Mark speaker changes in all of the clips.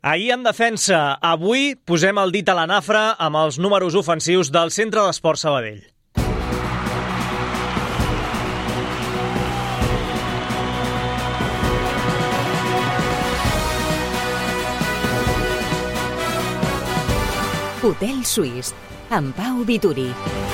Speaker 1: Ahir en defensa, avui posem el dit a la nafra amb els números ofensius del Centre d'Esport Sabadell.
Speaker 2: Hotel Suís, amb Pau Vituri.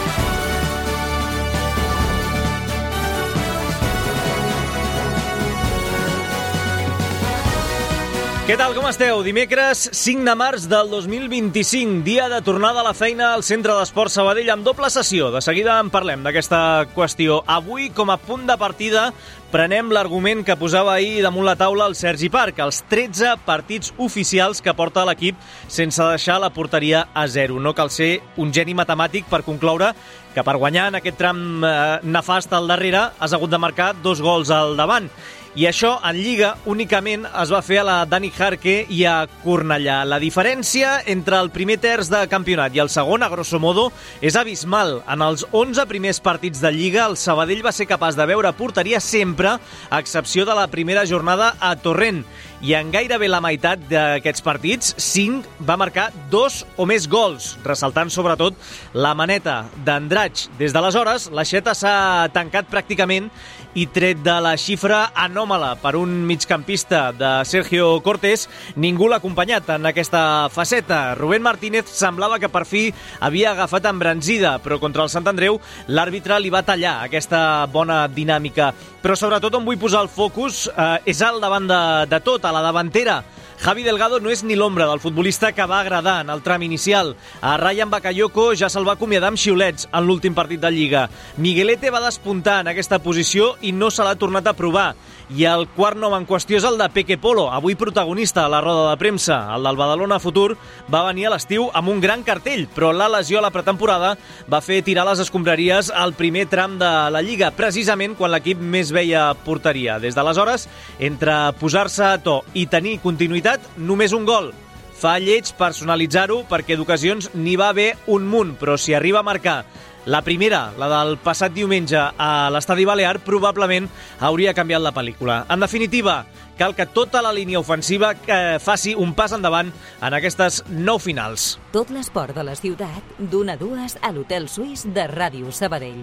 Speaker 1: Què tal, com esteu? Dimecres 5 de març del 2025, dia de tornada a la feina al Centre d'Esport Sabadell amb doble sessió. De seguida en parlem d'aquesta qüestió. Avui, com a punt de partida, prenem l'argument que posava ahir damunt la taula el Sergi Parc, els 13 partits oficials que porta l'equip sense deixar la porteria a 0. No cal ser un geni matemàtic per concloure que per guanyar en aquest tram nefast al darrere has hagut de marcar 2 gols al davant. I això, en Lliga, únicament es va fer a la Dani Jarque i a Cornellà. La diferència entre el primer terç de campionat i el segon, a grosso modo, és abismal. En els 11 primers partits de Lliga, el Sabadell va ser capaç de veure porteria sempre, a excepció de la primera jornada a Torrent. I en gairebé la meitat d'aquests partits, 5 va marcar 2 o més gols, ressaltant sobretot la maneta d'Andratx. Des d'aleshores, l'aixeta s'ha tancat pràcticament i tret de la xifra anòmala per un migcampista de Sergio Cortés, ningú l'ha acompanyat en aquesta faceta. Rubén Martínez semblava que per fi havia agafat embranzida, però contra el Sant Andreu l'àrbitre li va tallar aquesta bona dinàmica. Però sobretot on vull posar el focus és al davant de tot, a la davantera. Javi Delgado no és ni l'ombra del futbolista que va agradar en el tram inicial. A Ryan Bakayoko ja se'l va acomiadar amb xiulets en l'últim partit de Lliga. Miguelete va despuntar en aquesta posició i no se l'ha tornat a provar. I el quart nom en qüestió és el de Peque Polo, avui protagonista a la roda de premsa. El del Badalona Futur va venir a l'estiu amb un gran cartell, però la lesió a la pretemporada va fer tirar les escombraries al primer tram de la Lliga, precisament quan l'equip més veia porteria. Des d'aleshores, entre posar-se a to i tenir continuïtat, només un gol. Fa lleig personalitzar-ho perquè d'ocasions n'hi va haver un munt, però si arriba a marcar la primera, la del passat diumenge a l'Estadi Balear, probablement hauria canviat la pel·lícula. En definitiva, cal que tota la línia ofensiva faci un pas endavant en aquestes 9 finals.
Speaker 2: Tot l'esport de la ciutat, d'1 a 2 a l'Hotel Suís de Ràdio Sabadell.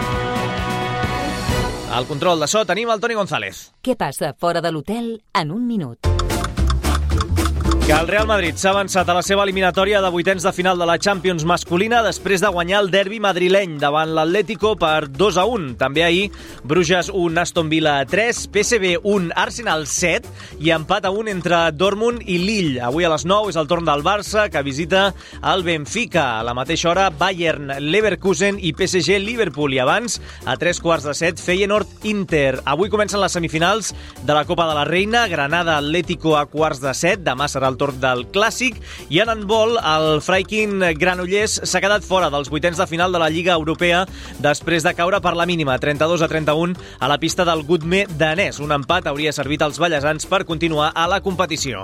Speaker 1: Al control de so tenim el Toni González.
Speaker 2: Què passa fora de l'hotel en un minut?
Speaker 1: Que el Real Madrid s'ha avançat a la seva eliminatòria de vuitens de final de la Champions masculina després de guanyar el derbi madrileny davant l'Atlético per 2-1. També ahir, Bruges 1, Aston Villa 3, PSV 1, Arsenal 7 i empat a 1 entre Dortmund i Lille. Avui a les 9 és el torn del Barça, que visita el Benfica. A la mateixa hora, Bayern, Leverkusen i PSG Liverpool. I abans, a 3:15, Feyenoord Inter. Avui comencen les semifinals de la Copa de la Reina. Granada Atlético a 7:15. Demà serà el torn del Clàssic. I en handbol, el Freikin Granollers s'ha quedat fora dels vuitens de final de la Lliga Europea després de caure per la mínima, 32-31, a la pista del Gudme danès. Un empat hauria servit als ballesans per continuar a la competició.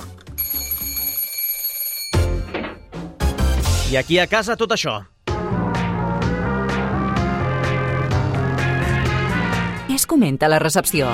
Speaker 1: I aquí a casa tot això.
Speaker 2: Què es comenta a la recepció?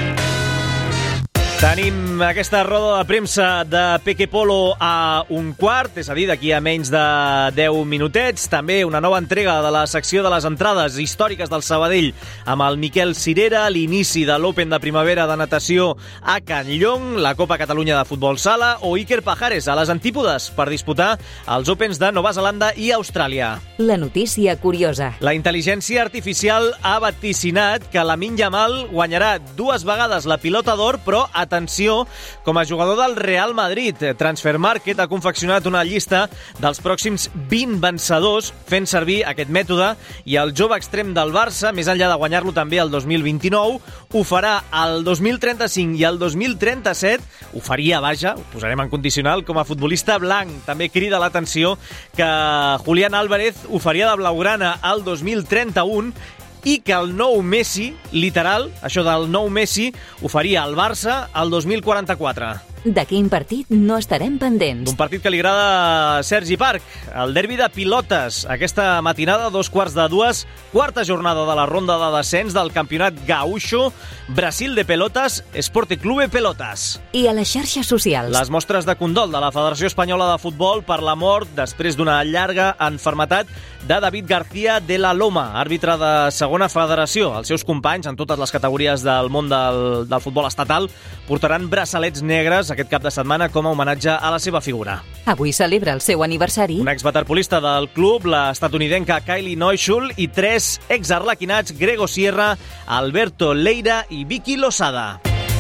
Speaker 1: Tenim aquesta roda de premsa de Peque Polo a 1:15, és a dir, d'aquí a menys de 10 minutets. També una nova entrega de la secció de les entrades històriques del Sabadell amb el Miquel Cirera, l'inici de l'Open de primavera de natació a Can Llong, la Copa Catalunya de Futbol Sala o Iker Pajares a les antípodes per disputar els Opens de Nova Zelanda i Austràlia.
Speaker 2: La notícia curiosa.
Speaker 1: La intel·ligència artificial ha vaticinat que Lamine Yamal guanyarà 2 vegades la pilota d'or, però atenció, com a jugador del Real Madrid. Transfermarkt ha confeccionat una llista dels pròxims 20 vencedors fent servir aquest mètode i el jove extrem del Barça, més enllà de guanyar-lo també el 2029, ho farà el 2035 i el 2037, ho faria, vaja, ho posarem en condicional, com a futbolista blanc. També crida l'atenció que Julián Álvarez ho faria de blaugrana al 2031 i que el nou Messi, literal, això del nou Messi, ho faria al Barça al 2044.
Speaker 2: De quin partit no estarem pendents?
Speaker 1: Un partit que li agrada a Sergi Parc, el derbi de pilotes. Aquesta matinada, 2:45, quarta jornada de la ronda de descens del campionat Gaúcho, Brasil de Pelotas, Esporte Clube Pelotas.
Speaker 2: I a les xarxes socials?
Speaker 1: Les mostres de condol de la Federació Espanyola de Futbol per la mort, després d'una llarga enfermetat, de David García de la Loma, àrbitre de segona federació. Els seus companys, en totes les categories del món del futbol estatal, portaran braçalets negres aquest cap de setmana com a homenatge a la seva figura.
Speaker 2: Avui celebra el seu aniversari
Speaker 1: Un exwaterpolista del club, l'estatunidenca Kylie Neuschul, i 3 exarlequinats, Grego Sierra, Alberto Leira i Vicky Losada.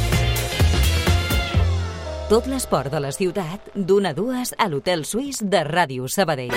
Speaker 2: Tot l'esport de la ciutat, d'1 a 2 a l'Hotel Suís de Ràdio Sabadell.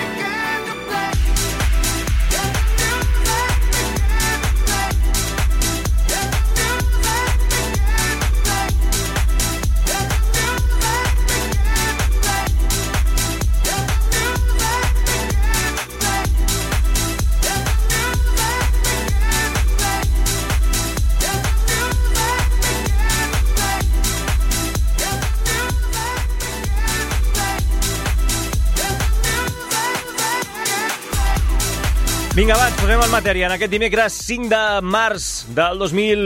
Speaker 1: Vinga, va, ens posem en matèria. En aquest dimecres 5 de març del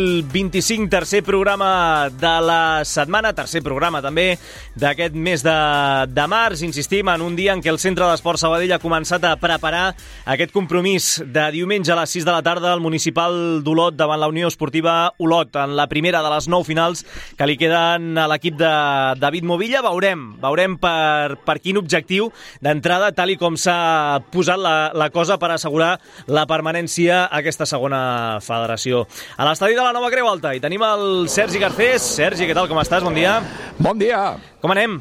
Speaker 1: 2025, tercer programa de la setmana, tercer programa també d'aquest mes de març. Insistim, en un dia en què el Centre d'Esport Sabadell ha començat a preparar aquest compromís de diumenge a les 6 de la tarda al municipal d'Olot davant la Unió Esportiva Olot, en la primera de les 9 finals que li queden a l'equip de David Movilla. Veurem per quin objectiu d'entrada, tal i com s'ha posat la cosa per assegurar la permanència a aquesta segona federació. A l'estadi de la Nova Creu Alta hi tenim el Sergi Garcés. Sergi, què tal, com estàs? Bon dia.
Speaker 3: Bon dia.
Speaker 1: Com anem?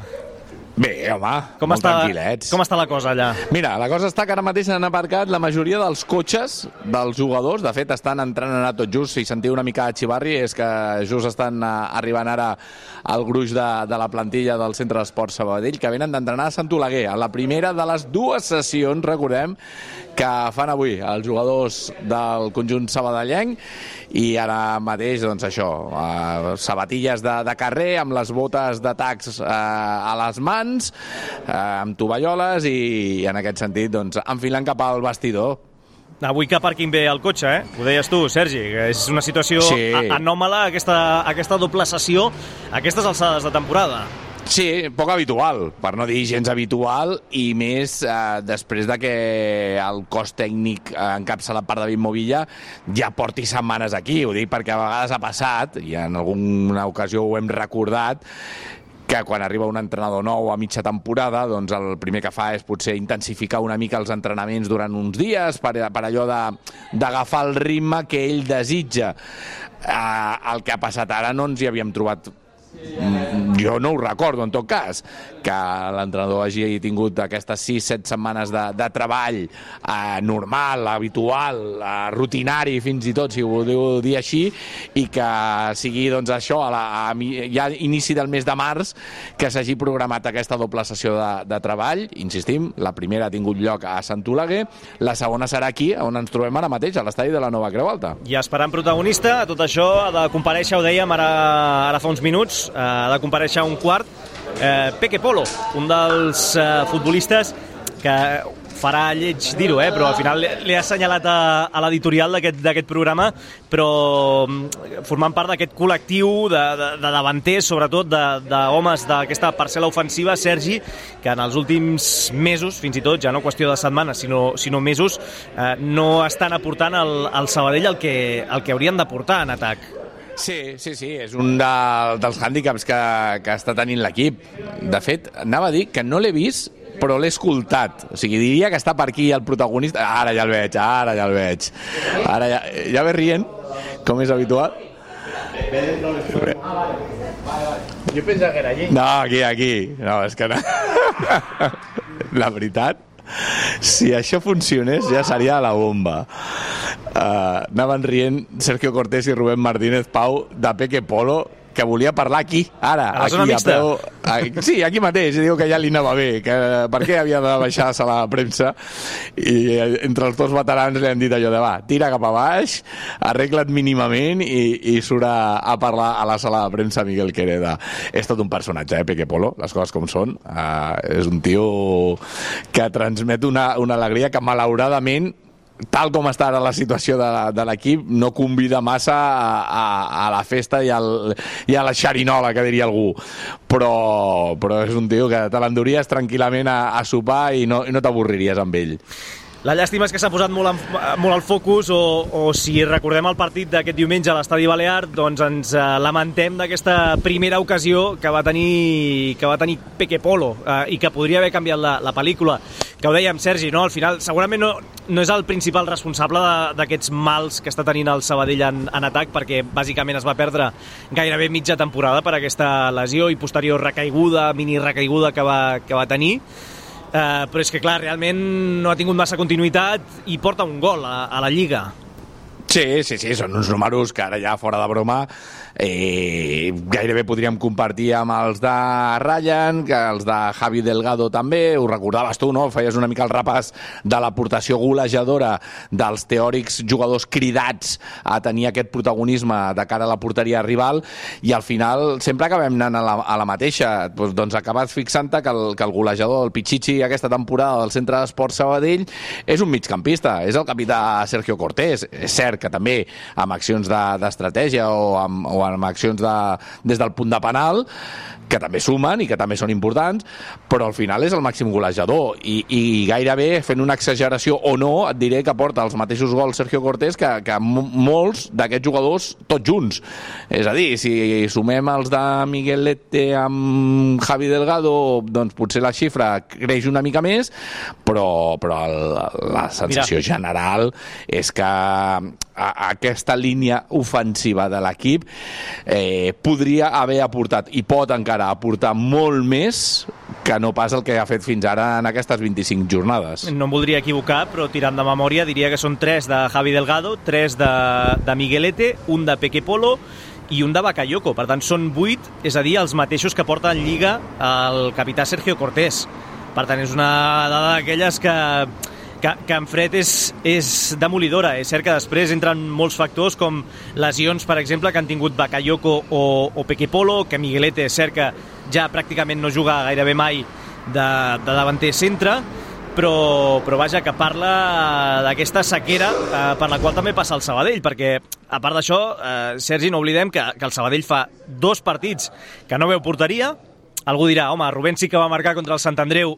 Speaker 3: Bé, home,
Speaker 1: molt
Speaker 3: tranquil·lets.
Speaker 1: Com està la cosa allà?
Speaker 3: Mira, la cosa està que ara mateix han aparcat la majoria dels cotxes dels jugadors. De fet, estan entrant ara tot just. Si sentiu una mica de xivarri, és que just estan arribant ara al gruix de la plantilla del Centre d'Esport Sabadell, que venen d'entrenar a Sant Oleguer, a la primera de les 2 sessions, recordem, que fan avui els jugadors del conjunt sabadellenc. I ara mateix, doncs això, sabatilles de carrer, amb les botes de tacs a les mans, amb tovalloles i en aquest sentit, doncs, enfilant cap al vestidor.
Speaker 1: Avui que parquin bé el cotxe, eh? Ho deies tu, Sergi, que és una situació anòmala, aquesta doble sessió, a aquestes alçades de temporada.
Speaker 3: Sí, poc habitual, per no dir gens habitual, i més després de que el cos tècnic encapçalat per David Movilla ja porti setmanes aquí. Ho dic perquè a vegades ha passat, i en alguna ocasió ho hem recordat, que quan arriba un entrenador nou a mitja temporada, doncs el primer que fa és potser intensificar una mica els entrenaments durant uns dies per allò d'agafar el ritme que ell desitja. El que ha passat ara no ens hi havíem trobat. Jo no ho recordo, en tot cas, que l'entrenador hagi tingut aquestes 6-7 setmanes de treball normal, habitual, rutinari, fins i tot, si ho voleu dir així, i que sigui, doncs, això, ja a inici del mes de març, que s'hagi programat aquesta doble sessió de treball. Insistim, la primera ha tingut lloc a Sant Oleguer, la segona serà aquí, on ens trobem ara mateix, a l'estadi de la Nova Creu Alta.
Speaker 1: I esperant protagonista, tot això ha de comparèixer, ho dèiem ara fa uns minuts, ha de comparèixer un quart, Peque Polo, un dels futbolistes que farà lleig dir-ho, però al final l'he assenyalat a l'editorial d'aquest programa, però formant part d'aquest col·lectiu de davanters, sobretot d'homes d'aquesta parcel·la ofensiva, Sergi, que en els últims mesos, fins i tot, ja no qüestió de setmanes, sinó mesos, no estan aportant al Sabadell el que haurien d'aportar en atac.
Speaker 3: Sí, és un dels hàndicaps que està tenint l'equip. De fet, anava a dir que no l'he vist, però l'he escoltat. O sigui, diria que està per aquí el protagonista. Ara ja el veig. Ara ja ve rient, com és habitual.
Speaker 1: Jo pensava que era allí.
Speaker 3: No, aquí. No, és que no. La veritat, si això funcionés ja seria la bomba. Anaven rient Sergio Cortés i Rubén Martínez Pau de Peque Polo, que volia parlar aquí, ara.
Speaker 1: A la zona mixta?
Speaker 3: Sí, aquí mateix, diu que ja li anava bé, que per què havia de baixar a la sala de premsa, i entre els dos veterans li han dit allò de tira cap a baix, arregla't mínimament i surt a parlar a la sala de premsa Miguel Quereda. És tot un personatge, Peque Polo, les coses com són. És un tio que transmet una alegria que malauradament, tal com està ara la situació de l'equip, no convida massa a la festa i a la xerinola, que diria algú. Però és un tio que te l'enduries tranquil·lament a sopar i no t'avorriries amb ell.
Speaker 1: La llàstima és que s'ha posat molt al focus, o si recordem el partit d'aquest diumenge a l'Estadi Balear, doncs ens lamentem d'aquesta primera ocasió que va tenir Peque Polo, i que podria haver canviat la pel·lícula. Que ho dèiem, Sergi, no? Al final segurament no és el principal responsable d'aquests mals que està tenint el Sabadell en atac, perquè bàsicament es va perdre gairebé mitja temporada per aquesta lesió i posterior recaiguda, mini recaiguda que va tenir. Però és que clar, realment no ha tingut massa continuïtat i porta un gol a la Lliga.
Speaker 3: Sí, són uns números que ara ja fora de broma gairebé podríem compartir amb els de Ryan, que els de Javi Delgado també, ho recordaves tu, no? Feies una mica el repàs de l'aportació golejadora dels teòrics jugadors cridats a tenir aquest protagonisme de cara a la porteria rival, i al final sempre acabem anant a la mateixa. Doncs acabes fixant-te que el golejador, el Pichichi, aquesta temporada del Centre d'Esports Sabadell és un migcampista, és el capità Sergio Cortés. És cert que també amb accions d'estratègia o amb accions des del punt de penal, que també sumen i que també són importants, però al final és el màxim golejador i gairebé, fent una exageració o no, et diré que porta els mateixos gols Sergio Cortés que molts d'aquests jugadors tots junts. És a dir, si sumem els de Miguel Lete amb Javi Delgado, doncs potser la xifra creix una mica més, però la sensació general és que aquesta línia ofensiva de l'equip podria haver aportat i pot encara aportar molt més que no pas el que ha fet fins ara en aquestes 25 jornades.
Speaker 1: No em voldria equivocar, però tirant de memòria diria que són 3 de Javi Delgado, 3 de Miguelete, un de Peque Polo i un de Bakayoko. Per tant, són 8, és a dir, els mateixos que porta en Lliga el capità Sergio Cortés. Per tant, és una dada d'aquelles que en fred és demolidora. És cert que després entren molts factors com lesions, per exemple, que han tingut Bakayoko o Peque Polo, que Miguelete és cert que ja pràcticament no juga gairebé mai de davanter centre, però vaja, que parla d'aquesta sequera per la qual també passa el Sabadell, perquè a part d'això, Sergi, no oblidem que el Sabadell fa 2 partits que no veu porteria. Algú dirà, home, Rubén sí que va marcar contra el Sant Andreu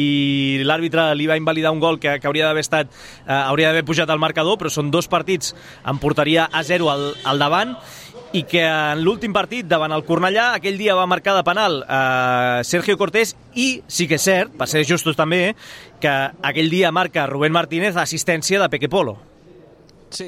Speaker 1: i l'àrbitre li va invalidar un gol que hauria d'haver pujat al marcador, però són 2 partits amb porteria a 0 al davant, i que en l'últim partit davant el Cornellà aquell dia va marcar de penal Sergio Cortés, i sí que és cert, per ser justos també, que aquell dia marca Rubén Martínez l'assistència de Peque Polo.
Speaker 3: Sí,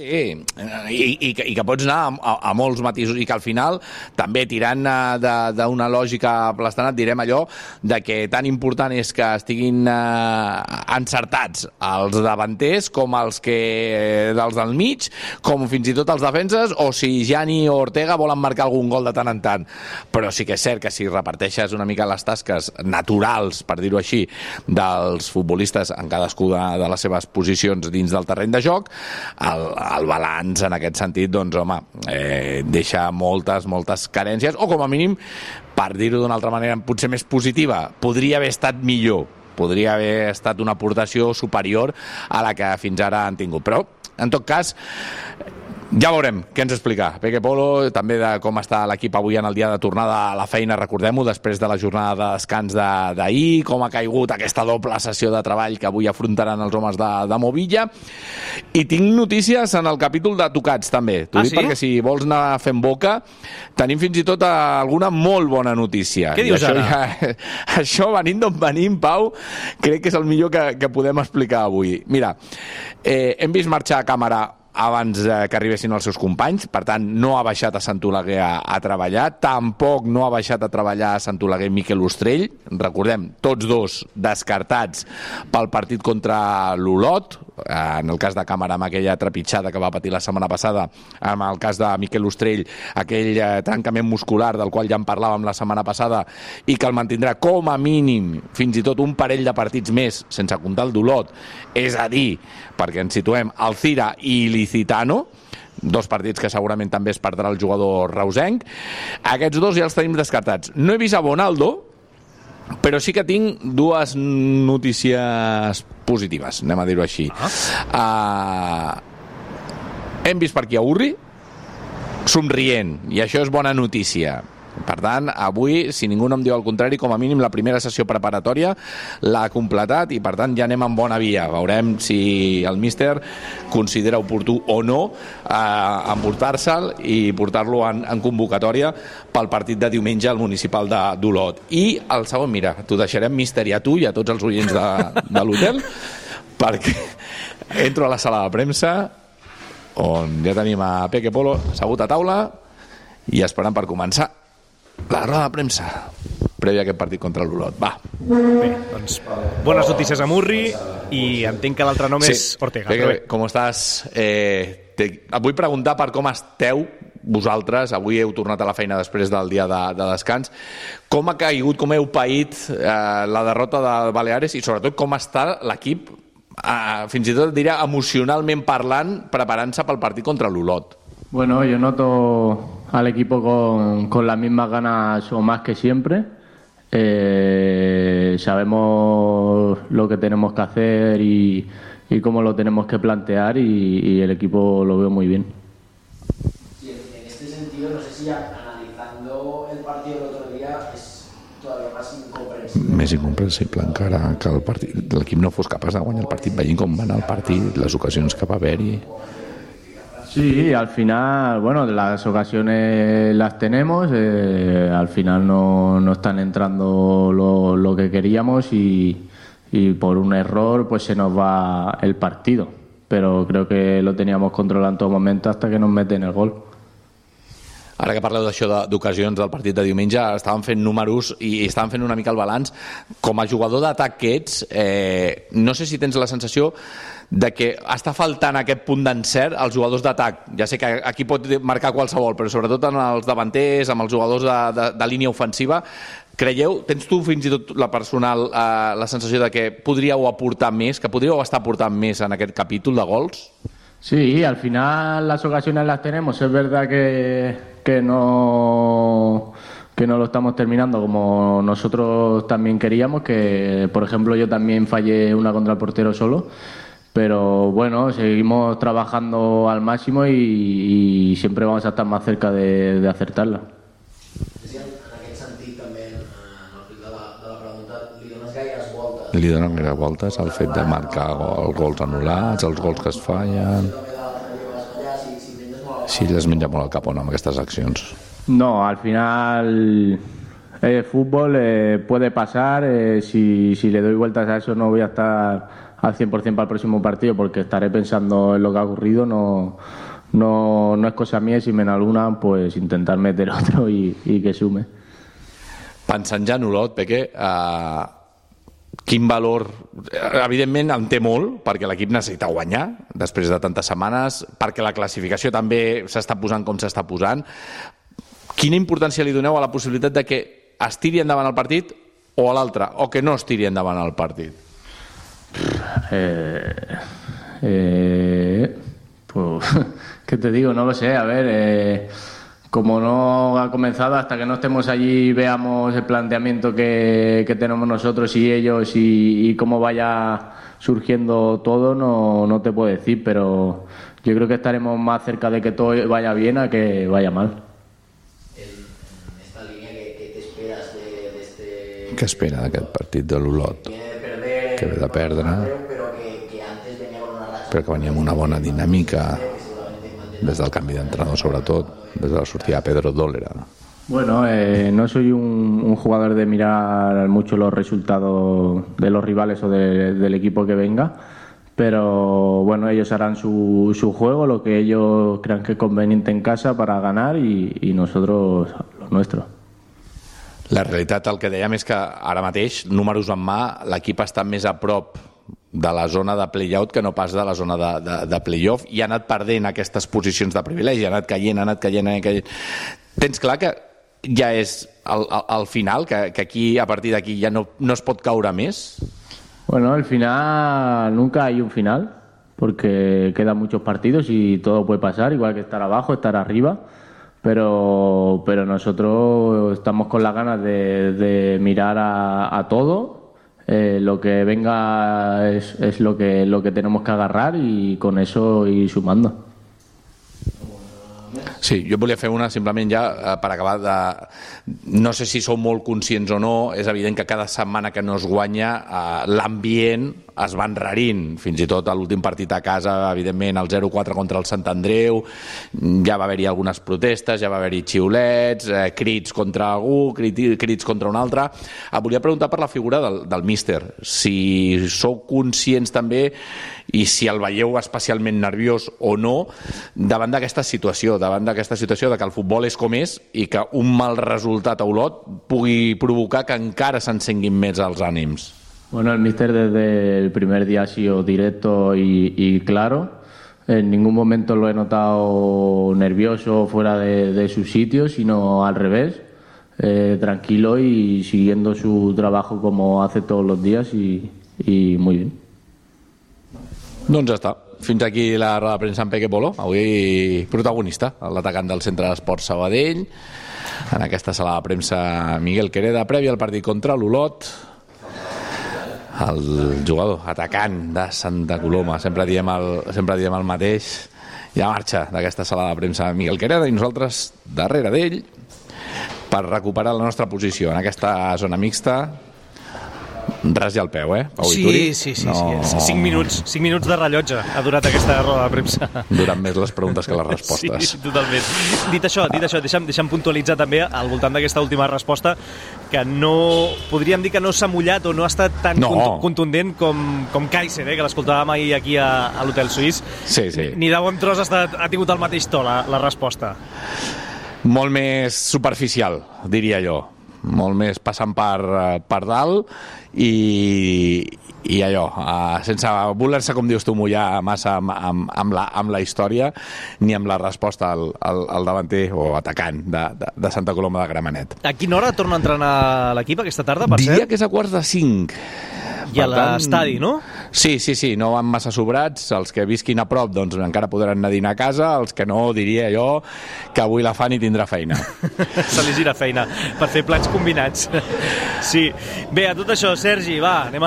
Speaker 3: i que pots anar a molts matisos, i que al final també tirant d'una lògica aplastant et direm allò de que tan important és que estiguin encertats els davanters com els dels del mig, com fins i tot els defenses, o si Gianni o Ortega volen marcar algun gol de tant en tant. Però sí que és cert que si reparteixes una mica les tasques naturals, per dir-ho així, dels futbolistes en cadascú de les seves posicions dins del terreny de joc, el balanç en aquest sentit, doncs home, deixa moltes carències, o com a mínim, per dir-ho d'una altra manera potser més positiva, podria haver estat millor, podria haver estat una aportació superior a la que fins ara han tingut. Però, en tot cas, ja veurem què ens explica Peque Polo, també de com està l'equip avui en el dia de tornada a la feina, recordem-ho, després de la jornada de descans d'ahir, com ha caigut aquesta doble sessió de treball que avui afrontaran els homes de Movilla. I tinc notícies en el capítol de tocats també, t'ho dic, sí? Perquè si vols anar fent boca, tenim fins i tot alguna molt bona notícia.
Speaker 1: Què dius ara?
Speaker 3: Això, venint d'on venim, Pau, crec que és el millor que podem explicar avui. Mira, hem vist marxar a càmera abans que arribessin els seus companys, per tant no ha baixat a Sant Oleguer a treballar, tampoc no ha baixat a treballar a Sant Oleguer Miquel Ostrell, recordem, tots dos descartats pel partit contra l'Olot, en el cas de Càmera amb aquella trepitjada que va patir la setmana passada, en el cas de Miquel Ostrell, aquell trencament muscular del qual ja en parlàvem la setmana passada, i que el mantindrà com a mínim fins i tot un parell de partits més, sense comptar el d'Olot, és a dir, perquè ens situem Alcira i Licitano, dos partits que segurament també es perdrà el jugador reusenc. Aquests dos ja els tenim descartats. No he vist a Bonaldo, però sí que tinc dues notícies positives, anem a dir-ho així. Hem vist per aquí a Urri somrient, i això és bona notícia. Per tant, avui, si ningú no em diu el contrari, com a mínim la primera sessió preparatòria l'ha completat i per tant ja anem en bona via. Veurem si el míster considera oportú o no emportar-se'l i portar-lo en convocatòria pel partit de diumenge al municipal d'Olot. I el segon, mira, t'ho deixarem míster i a tu i a tots els oients de l'hotel, perquè entro a la sala de premsa on ja tenim a Peque Polo assegut a taula i esperant per començar la roda de premsa prèvia a aquest partit contra l'Olot. Va.
Speaker 1: Bé, doncs bones notícies a Murri i entenc que l'altre nom és Ortega.
Speaker 3: Bé, com estàs? Et vull preguntar per com esteu vosaltres. Avui heu tornat a la feina després del dia de descans. Com ha caigut, com heu paït la derrota de Baleares i sobretot com està l'equip, fins i tot diria emocionalment parlant, preparant-se pel partit contra l'Olot?
Speaker 4: Bueno, yo noto al equipo con las mismas ganas o más que siempre. Sabemos lo que tenemos que hacer y cómo lo tenemos que plantear y el equipo lo veo muy bien.
Speaker 5: Sí, en este sentido, no sé si analizando el partido del otro día es todavía más incomprensible.
Speaker 3: Més incomprensible encara que l'equip no fos capaç de guanyar el partit, veient com va anar el partit, les ocasions que va haver-hi.
Speaker 4: Sí, al final, bueno, las ocasiones las tenemos, al final no están entrando lo que queríamos y por un error pues se nos va el partido, pero creo que lo teníamos controlado en todo momento hasta que nos meten el gol.
Speaker 3: Ara que parleu d'això d'ocasions del partit de diumenge, estàvem fent números i estàvem fent una mica el balanç. Com a jugador d'atac que ets, no sé si tens la sensació de que està faltant aquest punt d'encert als jugadors d'atac. Ja sé que aquí pot marcar qualsevol, però sobretot en els davanters, amb els jugadors de línia ofensiva. Creieu, tens tu fins i tot la personal la sensació de que podríeu aportar més, que podríeu estar aportant més en aquest capítol de gols?
Speaker 4: Sí, al final las ocasiones las tenemos. Es verdad que no lo estamos terminando como nosotros también queríamos, que por ejemplo yo también fallé una contra el portero solo, pero bueno, seguimos trabajando al máximo y siempre vamos a estar más cerca de acertarla.
Speaker 5: En aquest sentit també, en el fil de la pregunta, li dones gaires voltes?
Speaker 3: Li donen gaire voltes al fet de marcar els gols anul·lats, els gols que es fallen. Si les menja molt al cap o no amb aquestes accions?
Speaker 4: No, al final fútbol puede pasar, si le doy vueltas a eso no voy a estar al 100% para el próximo partido porque estaré pensando en lo que ha ocurrido, no es cosa mía, si me n'alguna pues intentar meter otro y que sume.
Speaker 3: Pensant ja en Olot, Peque, quin valor... Evidentment en té molt, perquè l'equip necessita guanyar després de tantes setmanes, perquè la classificació també s'està posant com s'està posant. Quina importància li doneu a la possibilitat de que es tiri endavant el partit o a l'altre, o que no es tiri endavant el partit?
Speaker 4: Pues, ¿qué te digo? No lo sé, a ver... Como no ha comenzado, hasta que no estemos allí y veamos el planteamiento que tenemos nosotros y ellos y cómo vaya surgiendo todo, no te puedo decir, pero yo creo que estaremos más cerca de que todo vaya bien a que vaya mal.
Speaker 5: En esta línea, ¿qué te esperas de este...?
Speaker 3: Què espera d'aquest partit de l'Olot? Que ve de perdre, però que venia amb una bona dinàmica des del canvi d'entrenador, sobretot des de la sortida de Pedro Dólera.
Speaker 4: Bueno, no soy un jugador de mirar mucho los resultados de los rivales o del equipo que venga, pero bueno, ellos harán su juego, lo que ellos crean que es conveniente en casa para ganar y nosotros lo nuestro.
Speaker 3: La realitat, el que dèiem, és que ara mateix, números en mà, l'equip està més a prop de la zona de play-out que no pas de la zona de play-off, i ha anat perdent aquestes posicions de privilegi, ha anat caient. Tens clar que ja és el final, que aquí, a partir d'aquí ja no es pot caure més?
Speaker 4: Bueno, el final, nunca hay un final, porque quedan muchos partidos y todo puede pasar, igual que estar abajo, estar arriba, pero nosotros estamos con las ganas de mirar a todo, lo que venga es lo que tenemos que agarrar y con eso ir sumando.
Speaker 3: Sí, jo volia fer una simplement ja per acabar no sé si sou molt conscients o no, és evident que cada setmana que no es guanya l'ambient es va enrarint, fins i tot a l'últim partit a casa, evidentment el 0-4 contra el Sant Andreu, ja va haver-hi algunes protestes, ja va haver-hi xiulets, crits contra algú, crits contra un altre. Volia preguntar per la figura del míster, si sou conscients també i si el veieu especialment nerviós o no davant d'aquesta situació de que el futbol és com és i que un mal resultat a Olot pugui provocar que encara s'encenguin més els ànims.
Speaker 4: Bueno, el míster desde el primer día ha sido directo y claro. En ningún momento lo he notado nervioso fuera de su sitio, sino al revés, tranquilo y siguiendo su trabajo como hace todos los días y muy bien.
Speaker 3: Doncs ja està. Fins aquí la roda de premsa amb Peque Polo, avui protagonista, l'atacant del Centre d'Esports Sabadell. En aquesta sala de premsa Miguel Quereda, prèvia al partit contra l'Olot. El jugador atacant de Santa Coloma, sempre diem el mateix. Ja marxa d'aquesta sala de premsa Miguel Quereda i nosaltres darrere d'ell per recuperar la nostra posició en aquesta zona mixta. Ras i al peu, Pau Vituri?
Speaker 1: Sí. 5 minuts de rellotge ha durat aquesta roda de premsa.
Speaker 3: Duran més les preguntes que les respostes.
Speaker 1: Sí, totalment. Dit això, deixa'm puntualitzar també al voltant d'aquesta última resposta que no, podríem dir que no s'ha mullat o no ha estat tan contundent com Kaiser, que l'escoltàvem ahir aquí a l'Hotel Suís.
Speaker 3: Sí.
Speaker 1: Ni de bon tros ha tingut el mateix to la resposta.
Speaker 3: Molt més superficial, diria jo. Molt més passant per dalt i allò, sense voler-se, com dius tu, mullar massa amb la història ni amb la resposta al davanter o atacant de Santa Coloma de Gramenet.
Speaker 1: A quina hora torna a entrenar l'equip aquesta tarda, per cert?
Speaker 3: Diria que és a 4:45.
Speaker 1: I a l'estadi, no?
Speaker 3: Sí, no van massa sobrats. Els que visquin a prop doncs encara podran anar a dinar a casa, els que no, diria jo que avui la Fanny tindrà feina.
Speaker 1: Se li gira feina per fer plats combinats. Sí. Bé, a tot això, Sergi, va, anem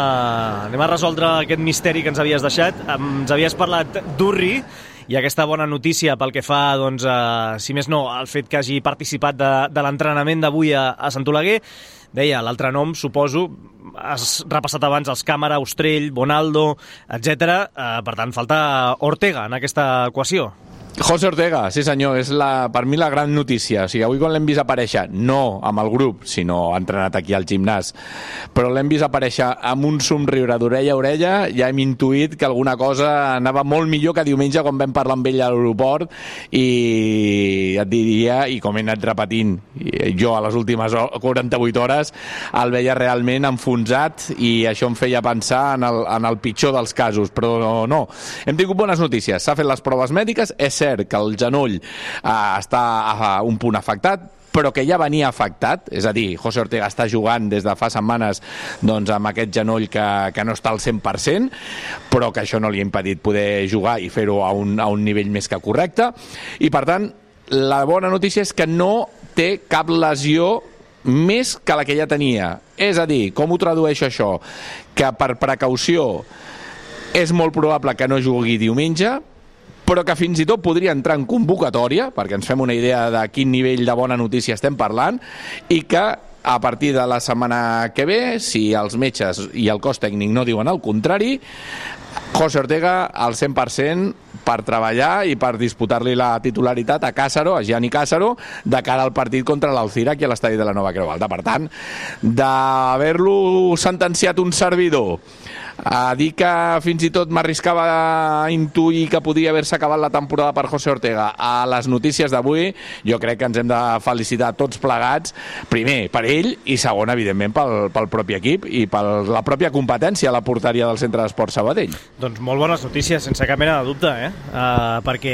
Speaker 1: a resoldre aquest misteri que ens havies deixat. Ens havies parlat d'Urri i aquesta bona notícia pel que fa, doncs, si més no, al fet que hagi participat de l'entrenament d'avui a Sant Oleguer. Deia, l'altre nom, suposo, has repassat abans els Càmara, Ostrell, Bonaldo, etc. Per tant, falta Ortega en aquesta equació.
Speaker 3: José Ortega, sí senyor, és per mi la gran notícia. O sigui, avui quan l'hem vist aparèixer, no amb el grup, sinó entrenat aquí al gimnàs, però l'hem vist aparèixer amb un somriure d'orella a orella, ja hem intuït que alguna cosa anava molt millor que diumenge quan vam parlar amb ell a l'aeroport, i et diria, i com he anat repetint jo a les últimes 48 hores, el veia realment enfonsat i això em feia pensar en el pitjor dels casos, però no. Hem tingut bones notícies, s'ha fet les proves mèdiques, és cert que el genoll està a un punt afectat, però que ja venia afectat, és a dir, José Ortega està jugant des de fa setmanes doncs, amb aquest genoll que no està al 100%, però que això no li ha impedit poder jugar i fer-ho a un nivell més que correcte, i per tant, la bona notícia és que no té cap lesió més que la que ja tenia. És a dir, com ho tradueixo això? Que per precaució és molt probable que no jugui diumenge, però que fins i tot podria entrar en convocatòria, perquè ens fem una idea de quin nivell de bona notícia estem parlant, i que a partir de la setmana que ve, si els metges i el cos tècnic no diuen el contrari, José Ortega al 100% per treballar i per disputar-li la titularitat a Càssaro, a Gianni Càssaro, de cara al partit contra l'Alcira aquí a l'estadi de la Nova Creu Alta. Per tant, d'haver-lo sentenciat un servidor a dir que fins i tot m'arriscava a intuir que podia haver-se acabat la temporada per José Ortega, a les notícies d'avui jo crec que ens hem de felicitar tots plegats, primer per ell i segon, evidentment, pel propi equip i per la pròpia competència a la porteria del Centre d'Esport Sabadell.
Speaker 1: Doncs molt bones notícies, sense cap mena de dubte, perquè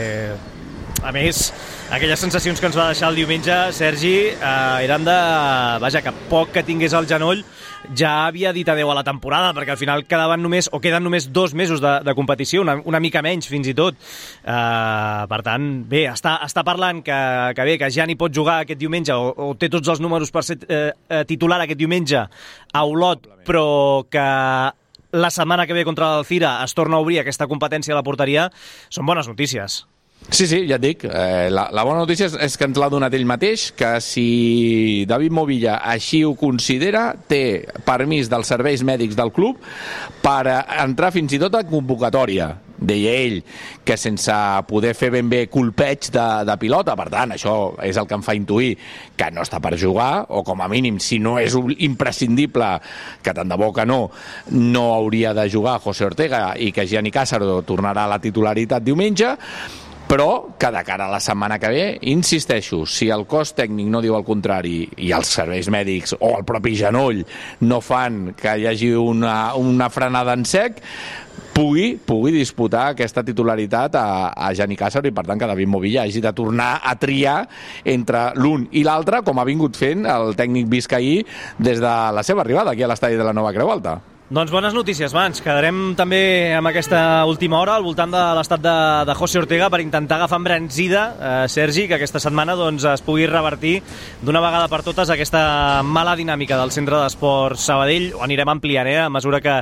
Speaker 1: a més, aquelles sensacions que ens va deixar el diumenge, Sergi, eren de... Vaja, que poc que tingués al genoll ja havia dit adeu a la temporada, perquè al final queden només 2 mesos de competició, una mica menys fins i tot. Per tant, bé, està parlant que Gianni pot jugar aquest diumenge o té tots els números per ser titular aquest diumenge a Olot, però que la setmana que ve contra l'Alcira es torna a obrir aquesta competència a la porteria, són bones notícies.
Speaker 3: Sí, ja et dic, la bona notícia és que ens l'ha donat ell mateix, que si David Movilla així ho considera, té permís dels serveis mèdics del club per entrar fins i tot a convocatòria. Deia ell que sense poder fer ben bé colpeig de pilota, per tant, això és el que em fa intuir que no està per jugar, o com a mínim, si no és imprescindible, que tant de bo que no hauria de jugar José Ortega i que Gianni Càssaro tornarà a la titularitat diumenge, però que de cara a la setmana que ve, insisteixo, si el cos tècnic no diu el contrari i els serveis mèdics o el propi genoll no fan que hi hagi una frenada en sec, pugui disputar aquesta titularitat a Gianni Càssaro i per tant que David Movilla hagi de tornar a triar entre l'un i l'altre, com ha vingut fent el tècnic biscaí des de la seva arribada aquí a l'estadi de la Nova Creu Alta.
Speaker 1: Doncs bones notícies, Mans. Quedarem també amb aquesta última hora al voltant de l'estat de José Ortega per intentar agafar embranzida, Sergi, que aquesta setmana doncs, es pugui revertir d'una vegada per totes aquesta mala dinàmica del Centre d'Esport Sabadell. Ho anirem ampliant, a mesura que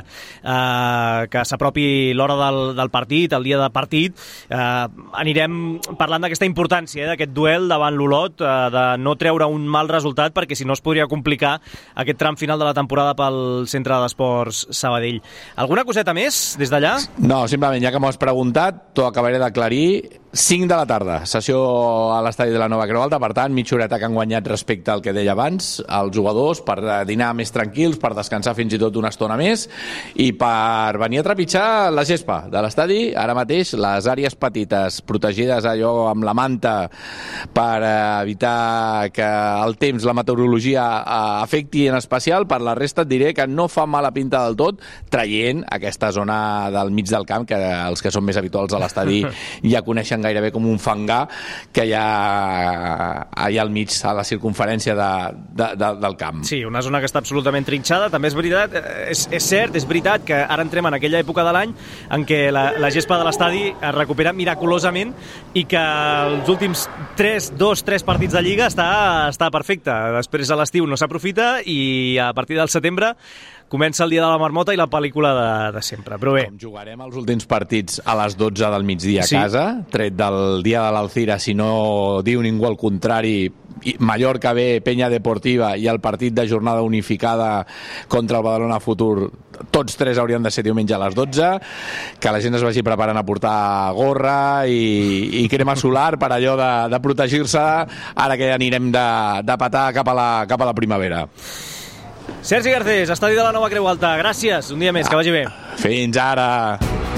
Speaker 1: s'apropi l'hora del partit, el dia de partit. Anirem parlant d'aquesta importància, d'aquest duel davant l'Olot, de no treure un mal resultat, perquè si no es podria complicar aquest tram final de la temporada pel Centre d'Esports Sabadell. Alguna coseta més des d'allà?
Speaker 3: No, simplement, ja que m'ho has preguntat, t'ho acabaré d'aclarir. 5 de la tarda, sessió a l'estadi de la Nova Creu Alta, per tant, mitja horeta que han guanyat respecte al que deia abans, els jugadors, per dinar més tranquils, per descansar fins i tot una estona més, i per venir a trepitjar la gespa de l'estadi. Ara mateix, les àrees petites, protegides allò amb la manta, per evitar que el temps, la meteorologia, afecti en especial. Per la resta et diré que no fa mala pinta del tot, traient aquesta zona del mig del camp, que els que són més habituals a l'estadi ja coneixen gairebé com un fangar que hi ha allà al mig, a la circunferència del camp.
Speaker 1: Sí, una zona que està absolutament trinxada. També és veritat, és cert, és veritat que ara entrem en aquella època de l'any en què la gespa de l'estadi es recupera miraculosament i que els últims 3 partits de Lliga està perfecta. Després a l'estiu no s'aprofita i a partir del setembre comença el dia de la marmota i la pel·lícula de sempre. Però bé.
Speaker 3: Com jugarem els últims partits a les 12 del migdia a casa, tret del dia de l'Alcira, si no diu ningú el contrari, Mallorca B, Penya Deportiva i el partit de jornada unificada contra el Badalona Futur, tots 3 haurien de ser diumenge a les 12, que la gent es vagi preparant a portar gorra i crema solar per allò de protegir-se ara que anirem de petar cap a la primavera.
Speaker 1: Sergi Garcés, estadi de la Nova Creu Alta, gràcies, un dia més, que vagi bé.
Speaker 3: Fins ara!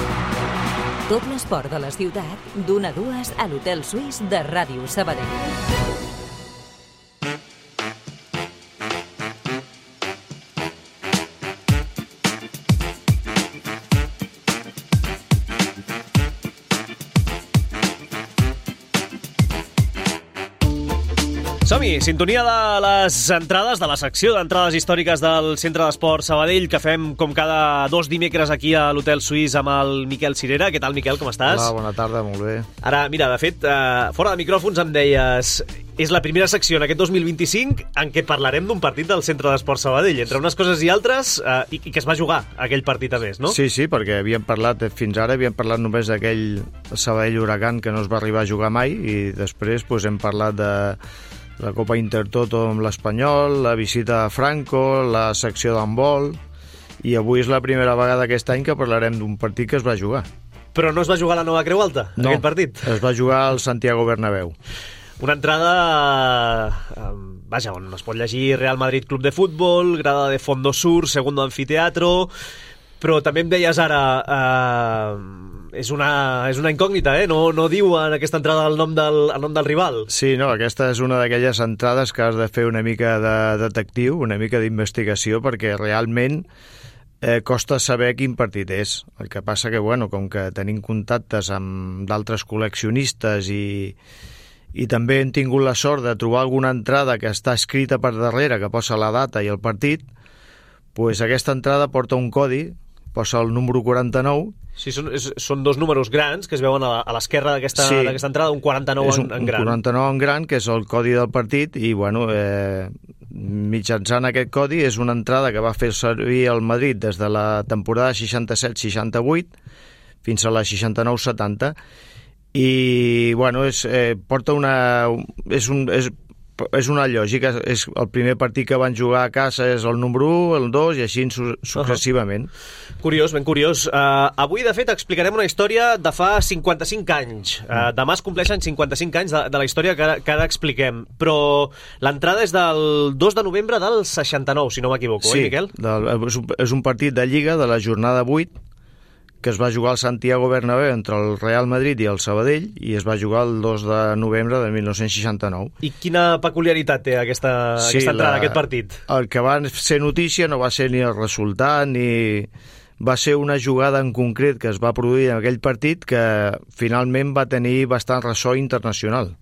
Speaker 2: Tot l'esport de la ciutat, d'1 a 2 a l'Hotel Suís de Ràdio Sabadell.
Speaker 1: Som-hi, sintonia de les entrades, de la secció d'entrades històriques del Centre d'Esport Sabadell, que fem com cada 2 dimecres aquí a l'Hotel Suís amb el Miquel Cirera. Què tal, Miquel, com estàs?
Speaker 6: Hola, bona tarda, molt bé.
Speaker 1: Ara, mira, de fet, fora de micròfons em deies... És la primera secció en aquest 2025 en què parlarem d'un partit del Centre d'Esport Sabadell, entre unes coses i altres, i que es va jugar aquell partit a més, no?
Speaker 6: Sí, perquè fins ara havíem parlat només d'aquell Sabadell-Huracan que no es va arribar a jugar mai, i després hem parlat de la Copa Intertoto amb l'Espanyol, la visita a Franco, la secció d'handbol, i avui és la primera vegada aquest any que parlarem d'un partit que es va jugar.
Speaker 1: Però no es va jugar a la Nova Creu Alta,
Speaker 6: No,
Speaker 1: aquest partit?
Speaker 6: es va jugar al Santiago Bernabéu.
Speaker 1: Una entrada, vaja, on es pot llegir Real Madrid Club de Futbol, grada de Fondo Sur, segundo anfiteatro, però també em deies ara, és una incògnita, no diu en aquesta entrada el nom del rival.
Speaker 6: Sí, no, aquesta és una d'aquelles entrades que has de fer una mica de detectiu, una mica d'investigació, perquè realment costa saber quin partit és. El que passa que, bueno, com que tenim contactes amb d'altres col·leccionistes i també hem tingut la sort de trobar alguna entrada que està escrita per darrere, que posa la data i el partit, doncs aquesta entrada porta un codi, posa el número 49.
Speaker 1: Sí, són dos números grans que es veuen a l'esquerra d'aquesta entrada, un 49 en gran.
Speaker 6: Un 49 en gran, que és el codi del partit, i bueno, mitjançant aquest codi és una entrada que va fer servir el Madrid des de la temporada 67-68 fins a la 69-70, i bueno, porta una lògica. És el primer partit que van jugar a casa és el número 1, el 2 i així successivament.
Speaker 1: Curiós, ben curiós. Avui, de fet, explicarem una història de fa 55 anys. Demà es compleixen 55 anys de la història que ara expliquem, però l'entrada és del 2 de novembre del 69, si no m'equivoco,
Speaker 6: sí,
Speaker 1: Miquel?
Speaker 6: És un partit de Lliga de la jornada 8 que es va jugar al Santiago Bernabéu entre el Real Madrid i el Sabadell, i es va jugar el 2 de novembre de 1969.
Speaker 1: I quina peculiaritat té aquesta entrada, aquest partit?
Speaker 6: El que va ser notícia no va ser ni el resultat, ni va ser una jugada en concret que es va produir en aquell partit que finalment va tenir bastant ressò internacional.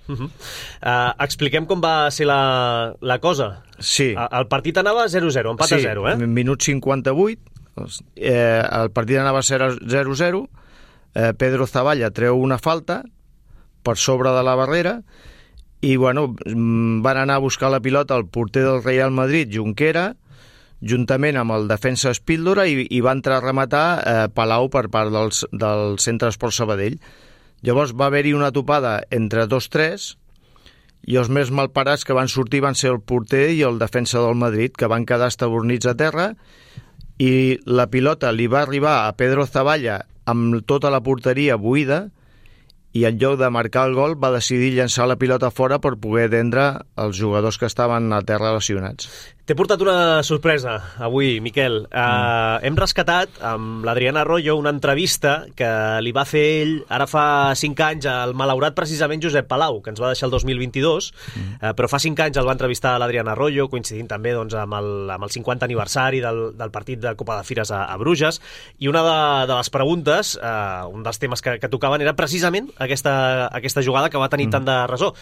Speaker 1: Expliquem com va ser la cosa.
Speaker 6: Sí.
Speaker 1: El partit anava 0-0, empat a 0,
Speaker 6: Sí, minut 58, el partit anava 0-0, Pedro Zavalla treu una falta per sobre de la barrera i bueno, van anar a buscar la pilota el porter del Real Madrid, Junquera, juntament amb el defensa Espíldora, i va entrar a rematar Palau per part del Centre Esport Sabadell. Llavors va haver-hi una topada entre 2-3 i els més malparats que van sortir van ser el porter i el defensa del Madrid, que van quedar estabornits a terra, i la pilota li va arribar a Pedro Zavalla amb tota la porteria buida, i en lloc de marcar el gol va decidir llançar la pilota fora per poder atendre els jugadors que estaven a terra lesionats.
Speaker 1: T'he portat una sorpresa avui, Miquel. Hem rescatat amb l'Adrián Arroyo una entrevista que li va fer ell ara fa 5 anys al malaurat precisament Josep Palau, que ens va deixar el 2022, però fa 5 anys el va entrevistar l'Adrián Arroyo, coincidint també doncs, amb el 50 aniversari del partit de Copa de Fires a Bruges, i una de les preguntes, un dels temes que tocaven era precisament aquesta jugada que va tenir tant de ressò.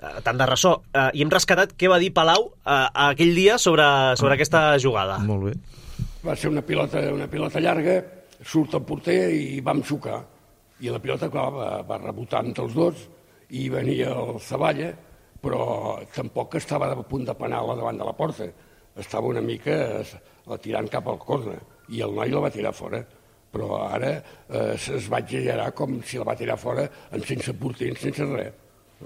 Speaker 1: I hem rescatat què va dir Palau aquell dia sobre aquesta jugada.
Speaker 6: Molt bé.
Speaker 7: Va ser una pilota llarga, surt el porter i vam xocar. I la pilota, clar, va rebotar entre els dos i venia el Zavalla, però tampoc estava a punt de penar-la davant de la porta. Estava una mica tirant cap al córner i el noi la va tirar fora. Però ara es va exagerar com si la va tirar fora sense porter, sense res.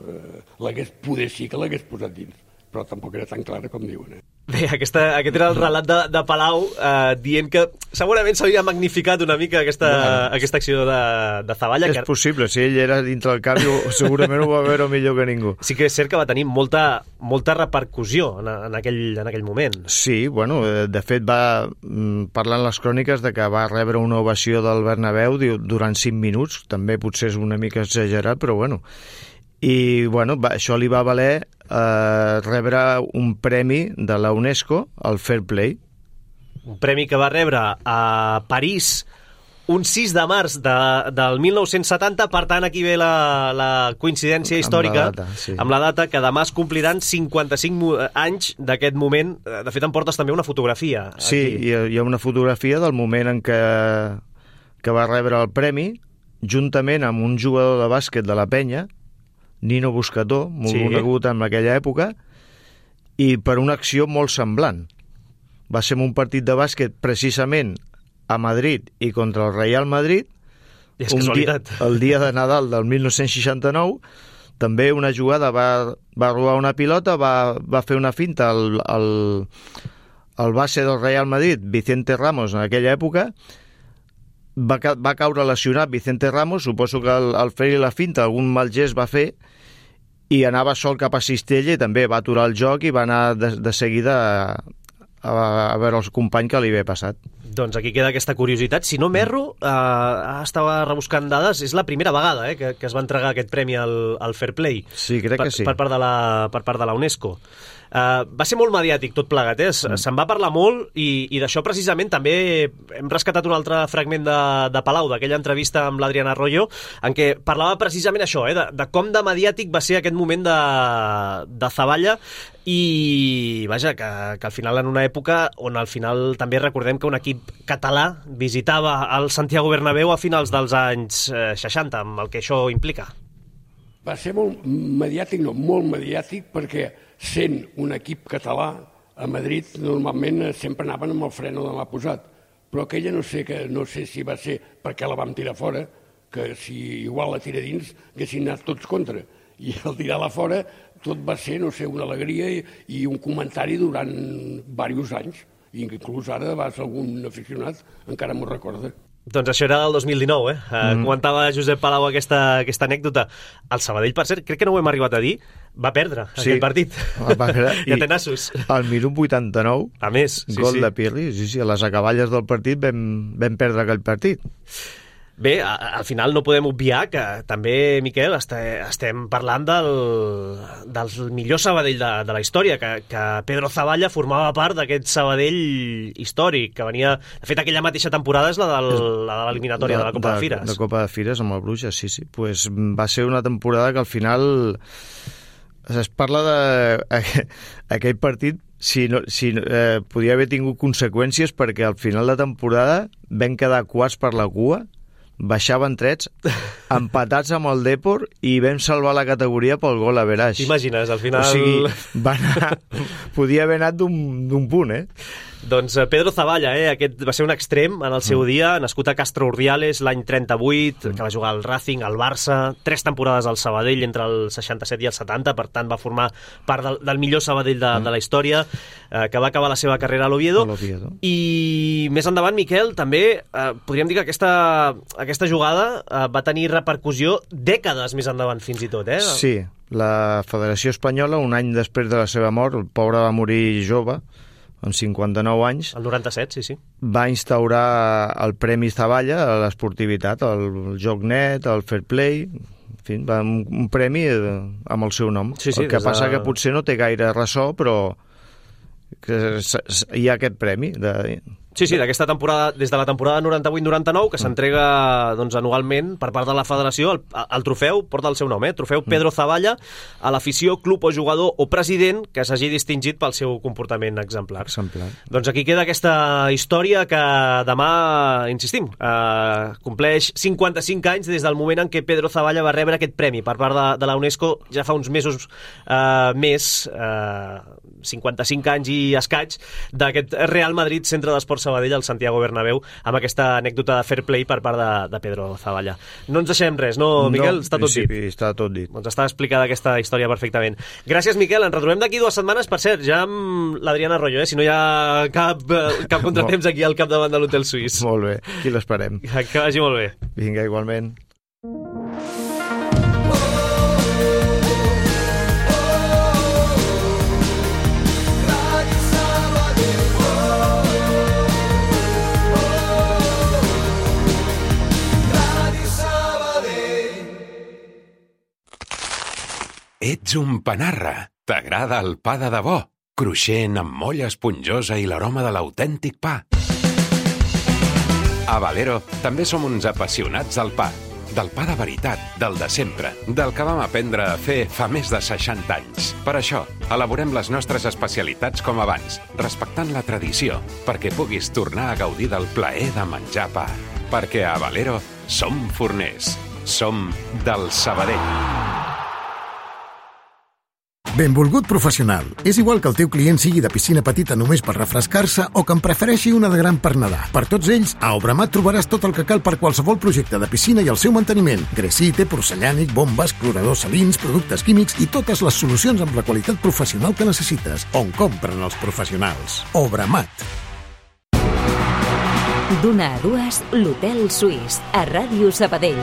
Speaker 7: Poder sí que l'hagués posat dins, però tampoc era tan clara com diuen.
Speaker 1: Bé, aquest era el relat de Palau, dient que segurament s'havia magnificat una mica aquesta acció de Zavalla.
Speaker 6: És possible, si ell era dintre del camp, segurament ho va veure millor que ningú.
Speaker 1: Sí que és cert que va tenir molta repercussió en aquell moment.
Speaker 6: Sí, bueno, de fet va parlar en les cròniques de que va rebre una ovació del Bernabéu durant 5 minuts, també potser és una mica exagerat, però bueno. I bueno, això li va valer rebre un premi de la UNESCO, el Fair Play.
Speaker 1: Un premi que va rebre a París un 6 de març del 1970, per tant aquí ve la coincidència històrica amb la data, que demà es compliran 55 anys d'aquest moment. De fet, em portes també una fotografia.
Speaker 6: Sí, hi ha una fotografia del moment en que va rebre el premi, juntament amb un jugador de bàsquet de la Penya, Nino Buscató, molt conegut en aquella època, i per una acció molt semblant. Va ser un partit de bàsquet precisament a Madrid i contra el Real Madrid, el dia de Nadal del 1969. També una jugada, va robar una pilota, va fer una finta al base del Real Madrid, Vicente Ramos, en aquella època, va caure lesionat Vicente Ramos, suposo que al fer-li la finta algun mal gest va fer, i anava sol cap a Cistella i també va aturar el joc i va anar de seguida a veure el company que li havia passat.
Speaker 8: Doncs aquí queda aquesta curiositat. Si no m'erro, estava rebuscant dades, és la primera vegada que es va entregar aquest premi al Fair Play.
Speaker 6: Sí, crec que sí.
Speaker 8: Per part de la UNESCO. Va ser molt mediàtic tot plegat, se'n va parlar molt i d'això precisament també hem rescatat un altre fragment de Palau, d'aquella entrevista amb l'Adrián Arroyo, en què parlava precisament això, de com de mediàtic va ser aquest moment de Zavalla i vaja, que al final en una època on al final també recordem que un equip català visitava el Santiago Bernabéu a finals dels anys 60, amb el que això implica.
Speaker 7: Va ser molt mediàtic, perquè sent un equip català a Madrid normalment sempre anaven amb el freno de mà posat, però aquella no sé si va ser perquè la vam tirar fora, que si igual la tira dins haguessin anat tots contra, i al tirar-la fora tot va ser, una alegria i un comentari durant diversos anys, i inclús ara vas a algun aficionat encara m'ho recorda.
Speaker 8: Doncs això era del 2019, Comentava Josep Palau aquesta anècdota. El Sabadell, per cert, crec que no ho hem arribat a dir, va perdre aquell partit. I a Tenassos.
Speaker 6: Al minut 89,
Speaker 8: a més,
Speaker 6: gol de Pirri, a les acaballes del partit vam perdre aquell partit.
Speaker 8: Bé, al final no podem obviar que també, Miquel, estem parlant del millor Sabadell de la història, que Pedro Zavalla formava part d'aquest Sabadell històric, que venia... De fet, aquella mateixa temporada és la de l'eliminatòria de la Copa de Fires.
Speaker 6: De Copa de Fires amb el Bruges, sí. Pues va ser una temporada que al final es parla d'aquell partit podia haver tingut conseqüències, perquè al final de temporada vam quedar quarts per la cua, baixaven trets, empatats amb el Depor i vam salvar la categoria pel gol a Veraix.
Speaker 8: T'imagines, al final...
Speaker 6: O sigui, podia haver anat d'un punt,
Speaker 8: Doncs Pedro Zavalla, aquest va ser un extrem en el seu dia, nascut a Castro Urdiales l'any 38, que va jugar al Racing, al Barça, 3 temporades al Sabadell entre el 67 i el 70, per tant va formar part del millor Sabadell de la història, que va acabar la seva carrera a l'Oviedo. I més endavant, Miquel, també podríem dir que aquesta jugada va tenir repercussió dècades més endavant, fins i tot,
Speaker 6: Sí, la Federació Espanyola, un any després de la seva mort, el pobre va morir jove, amb 59 anys.
Speaker 8: El 97, sí.
Speaker 6: Va instaurar el Premi Zavalla a l'esportivitat, el joc net, el fair play, en fi, un premi amb el seu nom. El que passa que potser no té gaire ressò, però hi ha aquest premi
Speaker 8: Sí, d'aquesta temporada, des de la temporada 98-99, que s'entrega anualment per part de la federació, el trofeu porta el seu nom, trofeu Pedro Zavalla, a l'afició, club o jugador o president que s'hagi distingit pel seu comportament exemplar. Doncs aquí queda aquesta història que demà, insistim, compleix 55 anys des del moment en què Pedro Zavalla va rebre aquest premi per part de la UNESCO ja fa uns mesos més, 55 anys i escaig, d'aquest Real Madrid Centre d'Esports Sabadell al Santiago Bernabéu, amb aquesta anècdota de fair play per part de Pedro Zavalla. No ens deixem res, no, Miquel? Està tot dit.
Speaker 6: Està tot dit.
Speaker 8: Doncs està explicada aquesta història perfectament. Gràcies, Miquel. Ens retrobem d'aquí 2 setmanes, per cert, ja amb l'Adrián Arroyo, si no hi ha cap contratemps aquí al capdavant de l'Hotel Suís.
Speaker 6: Molt bé, aquí l'esperem.
Speaker 8: Que vagi molt bé.
Speaker 6: Vinga, igualment.
Speaker 9: Ets un panarra. T'agrada el pa de debò? Cruixent, amb molla esponjosa i l'aroma de l'autèntic pa. A Valero també som uns apassionats del pa. Del pa de veritat, del de sempre, del que vam aprendre a fer fa més de 60 anys. Per això, elaborem les nostres especialitats com abans, respectant la tradició, perquè puguis tornar a gaudir del plaer de menjar pa. Perquè a Valero som forners. Som del Sabadell.
Speaker 10: Benvolgut professional. És igual que el teu client sigui de piscina petita només per refrescar-se o que en prefereixi una de gran per nedar. Per tots ells, a Obramat trobaràs tot el que cal per qualsevol projecte de piscina i el seu manteniment. Gresite, porcellànic, bombes, cloradors salins, productes químics i totes les solucions amb la qualitat professional que necessites. On compren els professionals. Obramat.
Speaker 2: D'una a dues, l'Hotel Suís, a Ràdio Sabadell.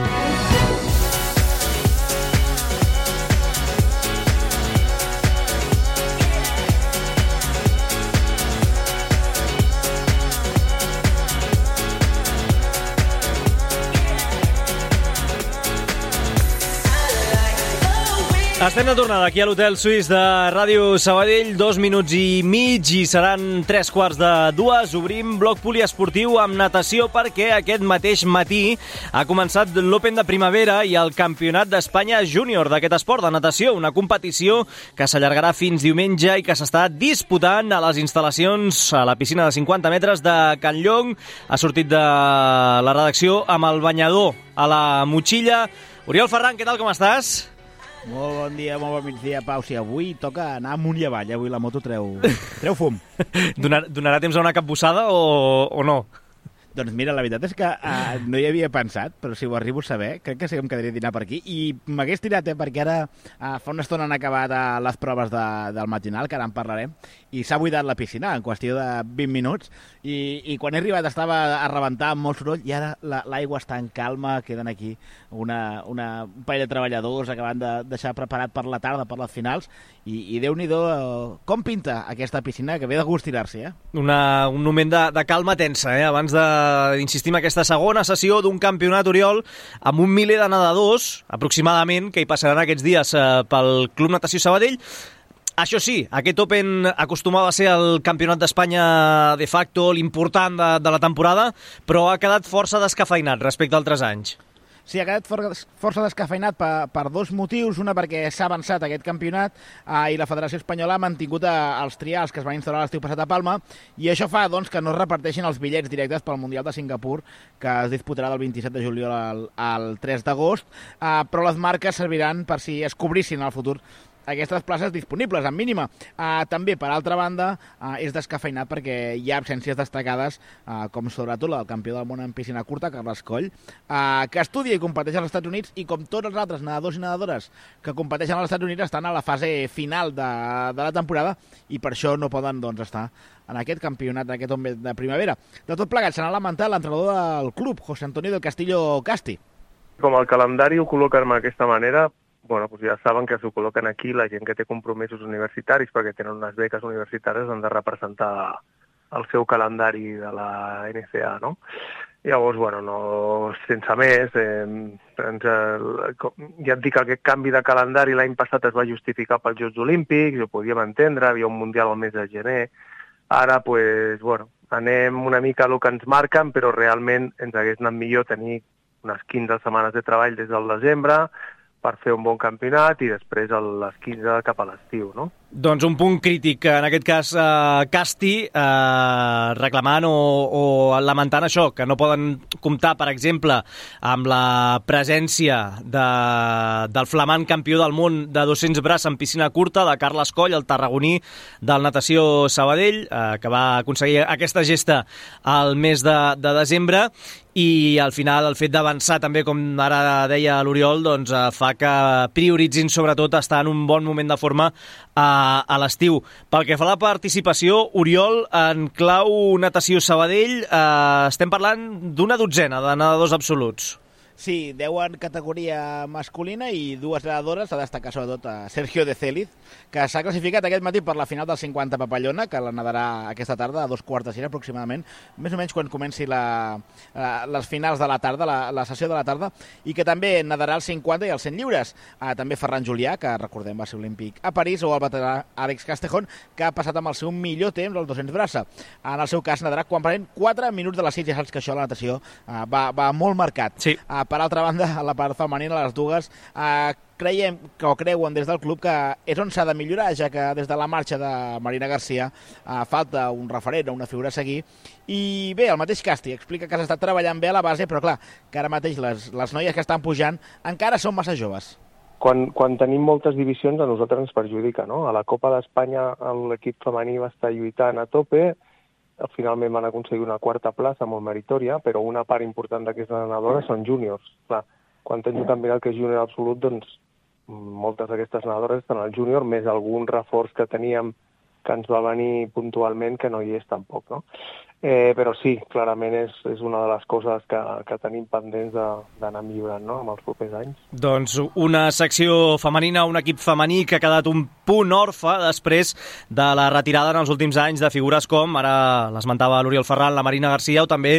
Speaker 1: Estem de tornada aquí a l'Hotel Suís de Ràdio Sabadell, 2 minuts i mig i seran 3:45. Obrim bloc poliesportiu amb natació perquè aquest mateix matí ha començat l'Open de primavera i el Campionat d'Espanya Júnior d'aquest esport de natació, una competició que s'allargarà fins diumenge i que s'està disputant a les instal·lacions a la piscina de 50 metres de Can Llong. Ha sortit de la redacció amb el banyador a la motxilla. Oriol Ferran, què tal, com estàs?
Speaker 11: Molt bon dia, molt bon migdia, Pau. Si avui toca anar amunt i avall, avui la moto treu fum.
Speaker 1: Donarà temps a una capbussada o no?
Speaker 11: Doncs mira, la veritat és que no hi havia pensat, però si ho arribo a saber, crec que sí que em quedaria a dinar per aquí. I m'hagués tirat, perquè ara fa una estona han acabat les proves del matinal, que ara en parlarem, i s'ha buidat la piscina en qüestió de 20 minuts, i quan he arribat estava a rebentar amb molt soroll, i ara l'aigua està en calma, queden aquí un parell de treballadors acabant de deixar preparat per la tarda, per les finals, i Déu-n'hi-do com pinta aquesta piscina, que ve de gust tirar-s'hi,
Speaker 1: Un moment de calma tensa, abans d'insistir en aquesta segona sessió d'un campionat, Oriol, amb un miler de nedadors, aproximadament, que hi passaran aquests dies pel Club Natació Sabadell. Això sí, aquest Open acostumava a ser el campionat d'Espanya de facto, l'important de la temporada, però ha quedat força descafeinat respecte a altres anys.
Speaker 11: Sí, ha quedat força descafeinat per dos motius. Una, perquè s'ha avançat aquest campionat i la Federació Espanyola ha mantingut els trials que es van instal·lar l'estiu passat a Palma, i això fa que no es reparteixin els bitllets directes pel Mundial de Singapur, que es disputarà del 27 de juliol al 3 d'agost, però les marques serviran per si es cobrissin al futur aquestes places disponibles, en mínima. També, per altra banda, és descafeinat perquè hi ha absències destacades, com sobretot el campió del món en piscina curta, Carles Coll, que estudia i competeix als Estats Units, i com tots els altres nedadors i nedadores que competeixen als Estats Units estan a la fase final de la temporada, i per això no poden estar en aquest campionat d'aquest Open de primavera. De tot plegat, se n'ha lamentat l'entrenador del club, José Antonio del Castillo Casti.
Speaker 12: Com el calendari ho col·loquen d'aquesta manera, bueno, doncs ja saben que s'ho col·loquen aquí la gent que té compromisos universitaris, perquè tenen unes beques universitàries, han de representar el seu calendari de la NCA, no? Llavors, bueno, no, sense més, ja et dic que aquest canvi de calendari l'any passat es va justificar pels Jocs Olímpics, ho podíem entendre, havia un Mundial al mes de gener. Ara, doncs, bueno, anem una mica a lo que ens marquen, però realment ens hagués anat millor tenir unes 15 setmanes de treball des del desembre, per fer un bon campionat i després les 15 cap a l'estiu, no?
Speaker 1: Doncs un punt crític, en aquest cas Casti, reclamant o lamentant això, que no poden comptar, per exemple, amb la presència del flamant campió del món de 200 braç en piscina curta, de Carles Coll, el tarragoní del Natació Sabadell, que va aconseguir aquesta gesta al mes de desembre, i al final el fet d'avançar també, com ara deia l'Oriol, doncs fa que prioritzin sobretot estar en un bon moment de forma a l'estiu. Pel que fa a la participació, Oriol, en clau Natació Sabadell, estem parlant d'una dotzena de nedadors absoluts.
Speaker 11: Sí, 10 en categoria masculina i 2 nedadores, a destacar sobretot a Sergio de Céliz, que s'ha classificat aquest matí per la final del 50 Papallona, que la nedarà aquesta tarda a 2:45 aproximadament, més o menys quan comenci les finals de la tarda, la sessió de la tarda, i que també nedarà el 50 i els 100 lliures. També Ferran Julià, que recordem va ser olímpic a París, o el veterà Àlex Castejón, que ha passat amb el seu millor temps als 200 braça. En el seu cas nedarà quan paren 4 minuts de les 6, ja saps que això a la natació va molt marcat.
Speaker 1: Sí.
Speaker 11: Per altra banda, a la part femenina, les dues, creiem o creuen des del club que és on s'ha de millorar, ja que des de la marxa de Marina Garcia falta un referent o una figura a seguir. I bé, el mateix Casti explica que s'ha estat treballant bé a la base, però clar, que ara mateix les noies que estan pujant encara són massa joves.
Speaker 12: Quan tenim moltes divisions a nosaltres ens perjudica, no? A la Copa d'Espanya l'equip femení va estar lluitant a tope, finalment van aconseguir una quarta plaça molt meritòria, però una part important d'aquestes nedadores són júniors. Clar, quan tens un campionat que és júnior absolut, doncs moltes d'aquestes nedadores estan al júnior, més algun reforç que teníem que ens va venir puntualment que no hi és tampoc, no? Però sí, clarament és una de les coses que tenim pendents d'anar millorant, no?, en els propers anys.
Speaker 1: Doncs una secció femenina, un equip femení que ha quedat un punt orfe després de la retirada en els últims anys de figures com, ara l'esmentava l'Oriol Ferran, la Marina Garcia o també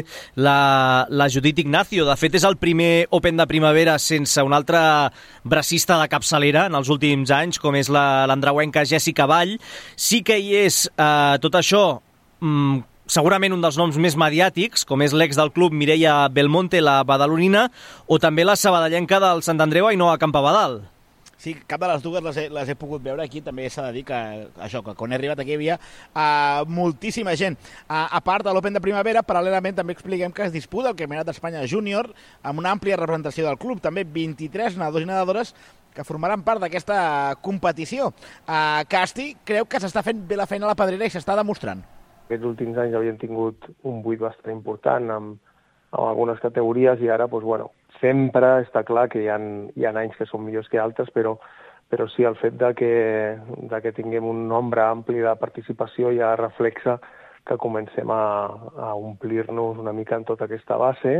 Speaker 1: la Judit Ignacio. De fet, és el primer Open de primavera sense un altre bracista de capçalera en els últims anys, com és l'andreuenca Jessica Vall. Sí que hi és tot això segurament un dels noms més mediàtics, com és l'ex del club Mireia Belmonte, la badalonina, o també la sabadellenca del Sant Andreu, Ainhoa Campabadal.
Speaker 11: Sí, cap de les dues les he pogut veure aquí. També s'ha de dir que quan he arribat aquí hi havia moltíssima gent. A part de l'Open de primavera, paral·lelament també expliquem que es disputa el Campionat d'Espanya Júnior amb una àmplia representació del club. També 23 nedadors i nedadores que formaran part d'aquesta competició. Casti creu que s'està fent bé la feina a la pedrera i s'està demostrant.
Speaker 12: Aquests últims anys havien tingut un buit bastant important amb algunes categories i ara, sempre està clar que hi ha anys que són millors que altres, però sí, el fet de que tinguem un nombre ampli de participació ja reflexa que comencem a omplir-nos una mica en tota aquesta base.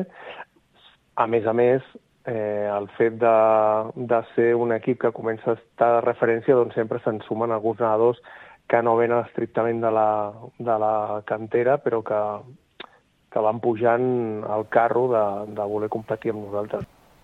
Speaker 12: A més, el fet de ser un equip que comença a estar de referència, doncs sempre se'n sumen alguns nedadors que no venen estrictament de la cantera, però que van pujant al carro de voler competir amb nosaltres.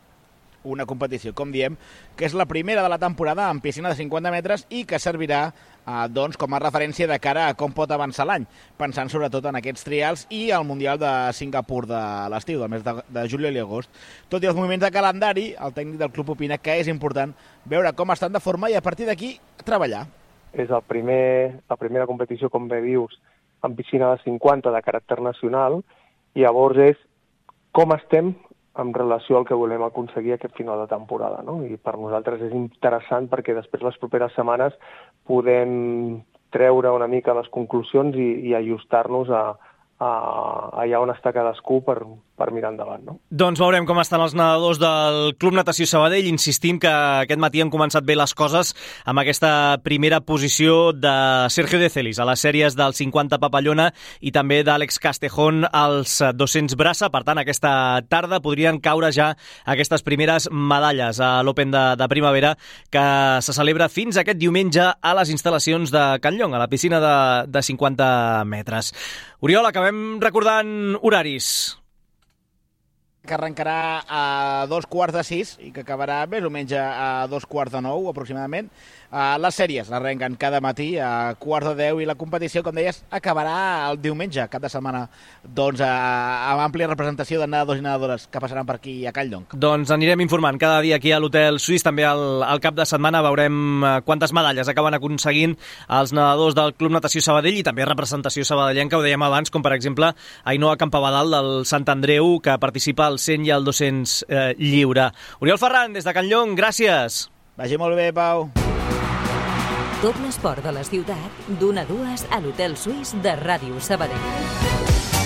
Speaker 11: Una competició, com diem, que és la primera de la temporada en piscina de 50 metres i que servirà com a referència de cara a com pot avançar l'any, pensant sobretot en aquests trials i el Mundial de Singapur de l'estiu, del mes de juliol i agost. Tot i els moviments de calendari, el tècnic del club opina que és important veure com estan de forma i a partir d'aquí treballar.
Speaker 12: És la primera competició, com bé dius, en piscina de 50 de caràcter nacional, i llavors és com estem en relació al que volem aconseguir aquest final de temporada, no? I per nosaltres és interessant perquè després les properes setmanes podem treure una mica les conclusions i ajustar-nos allà on està cadascú per mirar endavant, no?
Speaker 1: Doncs veurem com estan els nedadors del Club Natació Sabadell. Insistim que aquest matí han començat bé les coses amb aquesta primera posició de Sergio de Celis a les sèries del 50 papallona i també d'Àlex Castejón als 200 braça. Per tant, aquesta tarda podrien caure ja aquestes primeres medalles a l'Open de primavera que se celebra fins aquest diumenge a les instal·lacions de Can Llong, a la piscina de 50 metres. Oriol, acabem recordant horaris.
Speaker 11: Que arrencarà a 5:45 i que acabarà més o menys a 8:45 aproximadament. Les sèries l'arrenquen cada matí a 9:45 i la competició, com deies, acabarà el diumenge, cap de setmana, doncs amb àmplia representació de nedadors i nedadores que passaran per aquí a Can Llong.
Speaker 1: Doncs anirem informant cada dia aquí a l'Hotel Suís, també al cap de setmana veurem quantes medalles acaben aconseguint els nedadors del Club Natació Sabadell i també representació sabadellenca, ho dèiem abans, com per exemple Ainhoa Campabadal del Sant Andreu, que participa al 100 i al 200 lliure. Oriol Ferran, des de Can Llong, gràcies.
Speaker 11: Vagi molt bé, Pau.
Speaker 2: Tot l'esport de la ciutat, d'1 a 2 a l'Hotel Suís de Ràdio Sabadell.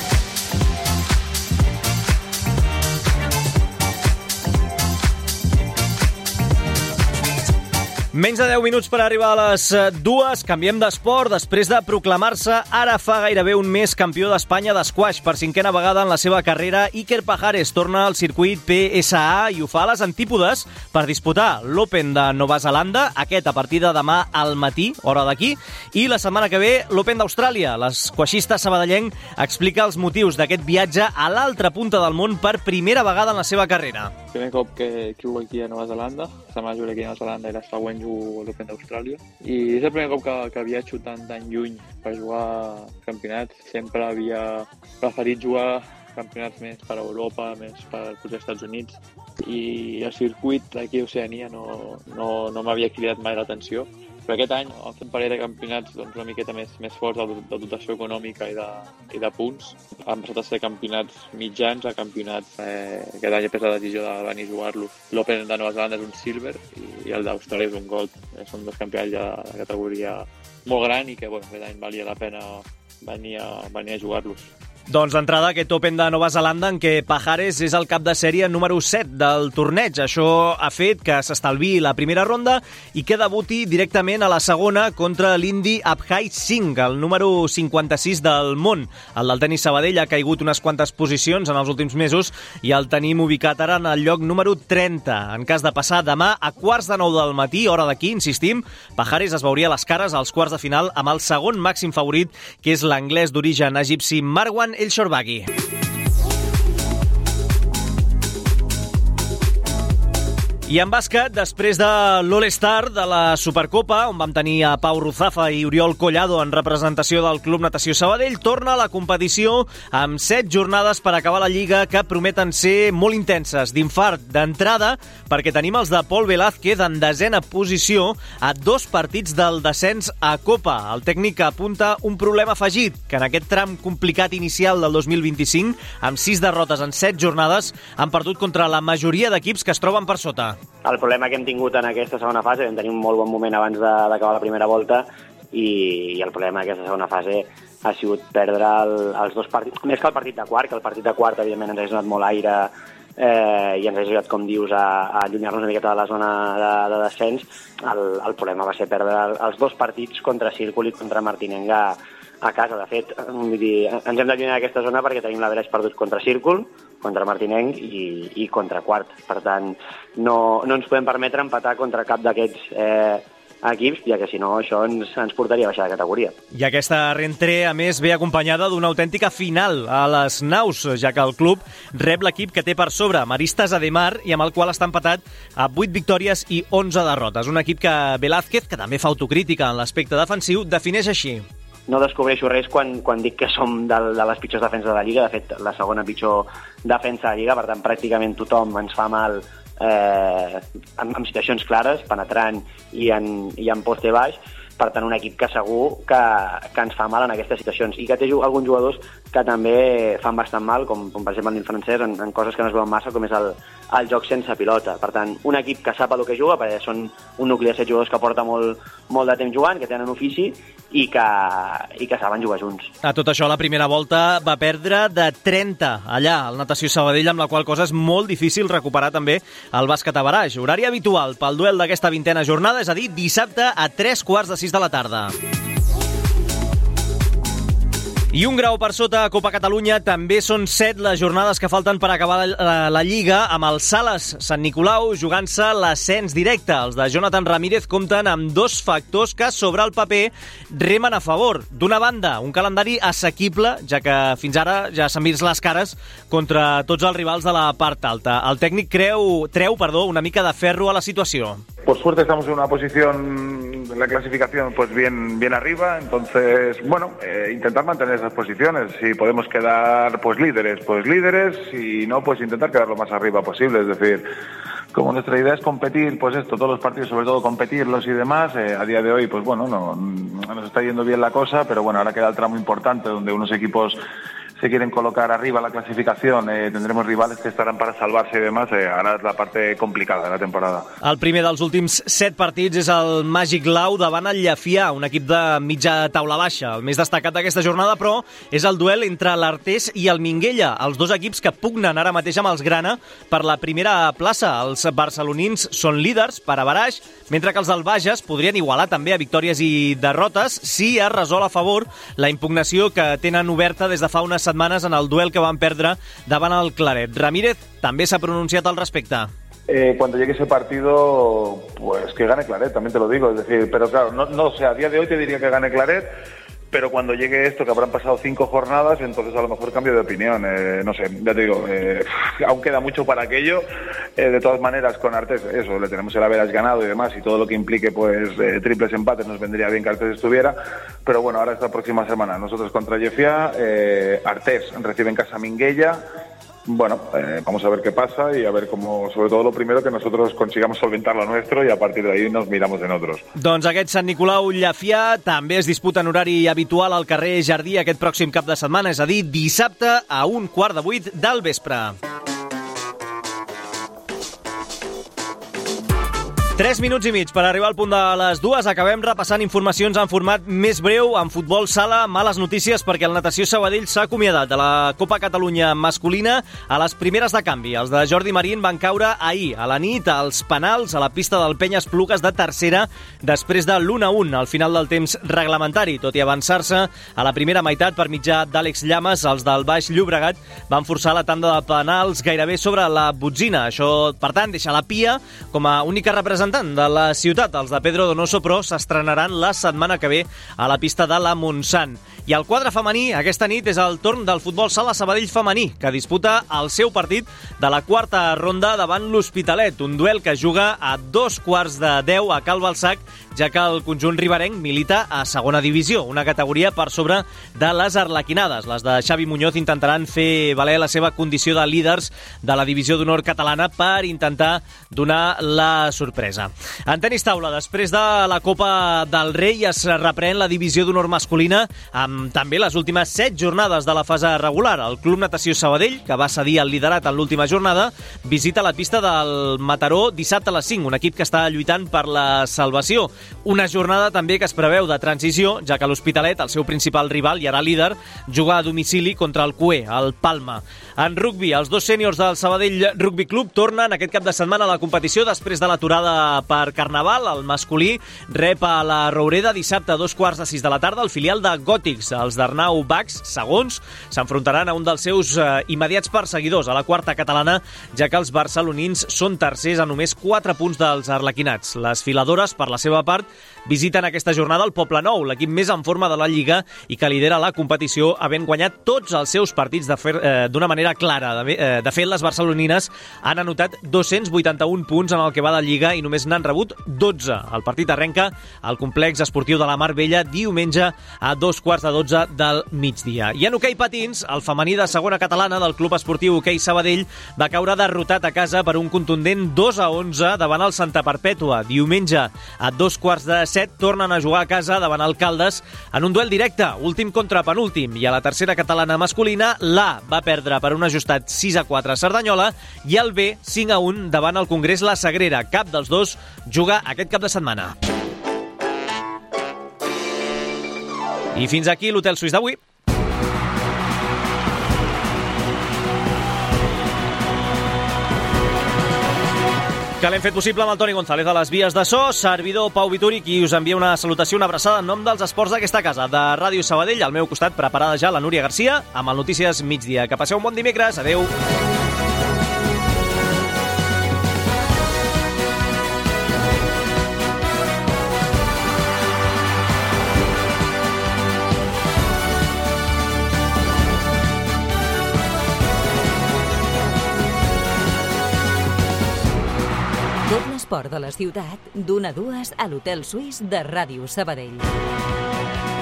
Speaker 1: Menys de 10 minuts per arribar a les 2. Canviem d'esport. Després de proclamar-se ara fa gairebé un mes campió d'Espanya d'esquaix per 5a vegada en la seva carrera, Iker Pajares torna al circuit PSA i ho fa a les antípodes per disputar l'Open de Nova Zelanda, aquest a partir de demà al matí, hora d'aquí, i la setmana que ve l'Open d'Austràlia. L'esquaixista sabadellenc explica els motius d'aquest viatge a l'altra punta del món per primera vegada en la seva carrera.
Speaker 13: Primer cop que jugo aquí a Nova Zelanda, la setmana jugaré aquí a Nova Zelanda i la següent jugo a l'Open d'Austràlia. I és el primer cop que viatjo tan lluny per jugar campionats. Sempre havia preferit jugar campionats més per Europa, més per els Estats Units, i el circuit d'aquí a Oceania no m'havia cridat mai l'atenció. Però aquest any hem fet un parell de campionats una miqueta més forts de dotació econòmica i de punts. Han passat a ser campionats mitjans a campionats aquest any he pres la decisió de venir a jugar-los. L'Open de Nova Zelanda és un silver i el d'Austràlia és un gold. Són dos campionats ja de categoria molt gran i que aquest any valia la pena venir a jugar-los.
Speaker 1: Doncs d'entrada aquest Open de Nova Zelanda en què Pajares és el cap de sèrie número 7 del torneig. Això ha fet que s'estalviï la primera ronda i que debuti directament a la segona contra l'indi Abhay Singh, el número 56 del món. El del tenis Sabadell ha caigut unes quantes posicions en els últims mesos i el tenim ubicat ara en el lloc número 30. En cas de passar demà a 8:45 del matí, hora d'aquí, insistim, Pajares es veuria les cares als quarts de final amb el segon màxim favorit, que és l'anglès d'origen egipci Marwan El Shorbagy. I en bàsquet, després de l'All-Star de la Supercopa, on vam tenir a Pau Ruzafa i Oriol Collado en representació del Club Natació Sabadell, torna a la competició amb 7 jornades per acabar la Lliga que prometen ser molt intenses, d'infart d'entrada, perquè tenim els de Pol Velázquez en 10ª posició a 2 partits del descens a Copa. El tècnic apunta un problema afegit, que en aquest tram complicat inicial del 2025, amb 6 derrotes en 7 jornades, han perdut contra la majoria d'equips que es troben per sota.
Speaker 14: El problema que hem tingut en aquesta segona fase, vam tenir un molt bon moment abans d'acabar la primera volta i el problema d'aquesta segona fase ha sigut perdre els 2 partits, més que el partit de quart, que el partit de quart evidentment ens ha donat molt aire i ens ha ajudat, com dius, a allunyar-nos una miqueta de la zona de descens. El problema va ser perdre els 2 partits contra Círcul i contra Martinenc a casa. De fet, vull dir, ens hem d'allunyar d'aquesta zona perquè tenim l'averaix perdut contra Círcul, contra Martinenc i contra Quart. Per tant, no ens podem permetre empatar contra cap d'aquests equips, ja que si no això ens portaria a baixar de categoria.
Speaker 1: I aquesta rentrée, a més, ve acompanyada d'una autèntica final a les naus, ja que el club rep l'equip que té per sobre, Maristes Ademar, i amb el qual està empatat a 8 victòries i 11 derrotes. Un equip que Velázquez, que també fa autocrítica en l'aspecte defensiu, defineix així.
Speaker 14: No descobreixo res quan dic que som de les pitjors defenses de la Lliga. De fet, la segona pitjor defensa de la Lliga, per tant, pràcticament tothom ens fa mal en situacions clares, penetrant i en poste baix. Per tant, un equip que segur que ens fa mal en aquestes situacions i que té alguns jugadors que també fan bastant mal, com per exemple el francès, en coses que no es veuen massa, com és el joc sense pilota. Per tant, un equip que sap el que juga, perquè són un nucli de 7 jugadors que porta molt de temps jugant, que tenen ofici i que saben jugar junts.
Speaker 1: A tot això, la primera volta va perdre de 30 allà, al Natació Sabadell, amb la qual cosa és molt difícil recuperar també el bàsquet a Baraix. Horari habitual pel duel d'aquesta 20ª jornada, és a dir, dissabte a 3:45 de la tarda. I un grau per sota a Copa Catalunya. També són 7 les jornades que falten per acabar la Lliga, amb el Sales Sant Nicolau jugant-se l'ascens directe. Els de Jonathan Ramírez compten amb 2 factors que sobre el paper remen a favor. D'una banda, un calendari assequible, ja que fins ara ja s'han vist les cares contra tots els rivals de la part alta. El tècnic treu una mica de ferro a la situació.
Speaker 15: Por suerte estamos en una posición en la clasificación pues bien arriba, entonces bueno, intentar mantener esas posiciones. Si podemos quedar pues líderes, y no pues intentar quedar lo más arriba posible. Es decir, como nuestra idea es competir, pues todos los partidos, sobre todo competirlos y demás, a día de hoy pues bueno, no nos está yendo bien la cosa, pero bueno, ahora queda el tramo importante donde unos equipos se quieren colocar arriba la clasificación, tendremos rivales que estarán para salvarse y demás, ara és la parte complicada de la temporada.
Speaker 1: El primer dels últims 7 partits és el Màgic Lau davant el Llefià, un equip de mitja taula baixa. El més destacat d'aquesta jornada, però, és el duel entre l'Artés i el Minguella, els 2 equips que pugnen ara mateix amb els Grana per la primera plaça. Els barcelonins són líders per a Baraix, mentre que els del Bages podrien igualar també a victòries i derrotes si es resol a favor la impugnació que tenen oberta des de fa unes setmanes en el duel que van perdre davant el Claret. Ramírez també s'ha pronunciat al respecte.
Speaker 15: Cuando llegue ese partido, pues que gane Claret, también te lo digo. Es decir, pero claro, no sé, a día de hoy te diría que gane Claret, pero cuando llegue esto, que habrán pasado 5 jornadas, entonces a lo mejor cambio de opinión. No sé, ya te digo, aún queda mucho para aquello. De todas maneras, con Artés, eso, le tenemos el haberas ganado y demás, y todo lo que implique pues triples empates nos vendría bien que Artés estuviera. Pero bueno, ahora esta próxima semana, nosotros contra Llefià, Artés recibe en casa Minguella. Bueno, vamos a ver qué pasa y a ver cómo, sobre todo lo primero, que nosotros consigamos solventar lo nuestro y a partir de ahí nos miramos en otros.
Speaker 1: Doncs aquest Sant Nicolau Llefià també es disputa en horari habitual al carrer Jardí aquest pròxim cap de setmana, és a dir, dissabte a 7:15 del vespre. 3 minuts i mig per arribar al punt de les 2. Acabem repassant informacions en format més breu. En futbol sala, males notícies perquè el Natació Sabadell s'ha acomiadat de la Copa Catalunya masculina a les primeres de canvi. Els de Jordi Marín van caure ahir a la nit als penals a la pista del Penya Esplugues de tercera després de l'1-1 al final del temps reglamentari. Tot i avançar-se a la primera meitat per mitjà d'Àlex Llames, els del Baix Llobregat van forçar la tanda de penals gairebé sobre la botzina. Això, per tant, deixa la Pia com a única representant de la ciutat. Els de Pedro Donoso, però, s'estrenaran la setmana que ve a la pista de la Montsant. I el quadre femení aquesta nit és el torn del futbol sala Sabadell femení, que disputa el seu partit de la quarta ronda davant l'Hospitalet, un duel que juga a 9:45 a Cal Balsac, ja que el conjunt riberenc milita a segona divisió, una categoria per sobre de les arlequinades. Les de Xavi Muñoz intentaran fer valer la seva condició de líders de la divisió d'honor catalana per intentar donar la sorpresa. En tenis taula, després de la Copa del Rei, es reprèn la divisió d'honor masculina amb també les últimes 7 jornades de la fase regular. El Club Natació Sabadell, que va cedir el liderat en l'última jornada, visita la pista del Mataró dissabte a les 5, un equip que està lluitant per la salvació. Una jornada també que es preveu de transició, ja que l'Hospitalet, el seu principal rival i ara líder, juga a domicili contra el CUE, el Palma. En rugbi, els dos sèniors del Sabadell Rugby Club tornen aquest cap de setmana a la competició després de l'aturada per Carnaval. El masculí rep a la Roureda dissabte a 5:15 de la tarda el filial de Gòtics. Els d'Arnau Bax, segons, s'enfrontaran a un dels seus immediats perseguidors a la quarta catalana, ja que els barcelonins són tercers a només 4 punts dels arlequinats. Les filadores, per la seva part, visiten aquesta jornada el Poblenou, l'equip més en forma de la Lliga i que lidera la competició, havent guanyat tots els seus partits d'una manera clara. De fet, les barcelonines han anotat 281 punts en el que va de Lliga i només n'han rebut 12. El partit arrenca al complex esportiu de la Mar Bella diumenge a 2:15 del migdia. I en hoquei patins, el femení de segona catalana del Club Esportiu Hoquei Sabadell va caure derrotat a casa per un contundent 2-11 davant el Santa Perpètua. Diumenge a 2:15 tornen a jugar a casa davant el Caldes en un duel directe, últim contra penúltim, i a la tercera catalana masculina l'A va perdre per un ajustat 6-4 a Cerdanyola i el B 5-1 davant el Congrés La Sagrera. Cap dels dos juga aquest cap de setmana. I fins aquí l'Hotel Suís d'avui. Que l'hem fet possible amb el Toni González a les vies de so, servidor Pau Vituri, qui us envia una salutació, una abraçada en nom dels esports d'aquesta casa, de Ràdio Sabadell. Al meu costat, preparada ja la Núria Garcia, amb el Notícies Migdia. Que passeu un bon dimecres. Adeu.
Speaker 2: Esport de la ciutat, d'1 a 2 a l'Hotel Suís de Ràdio Sabadell.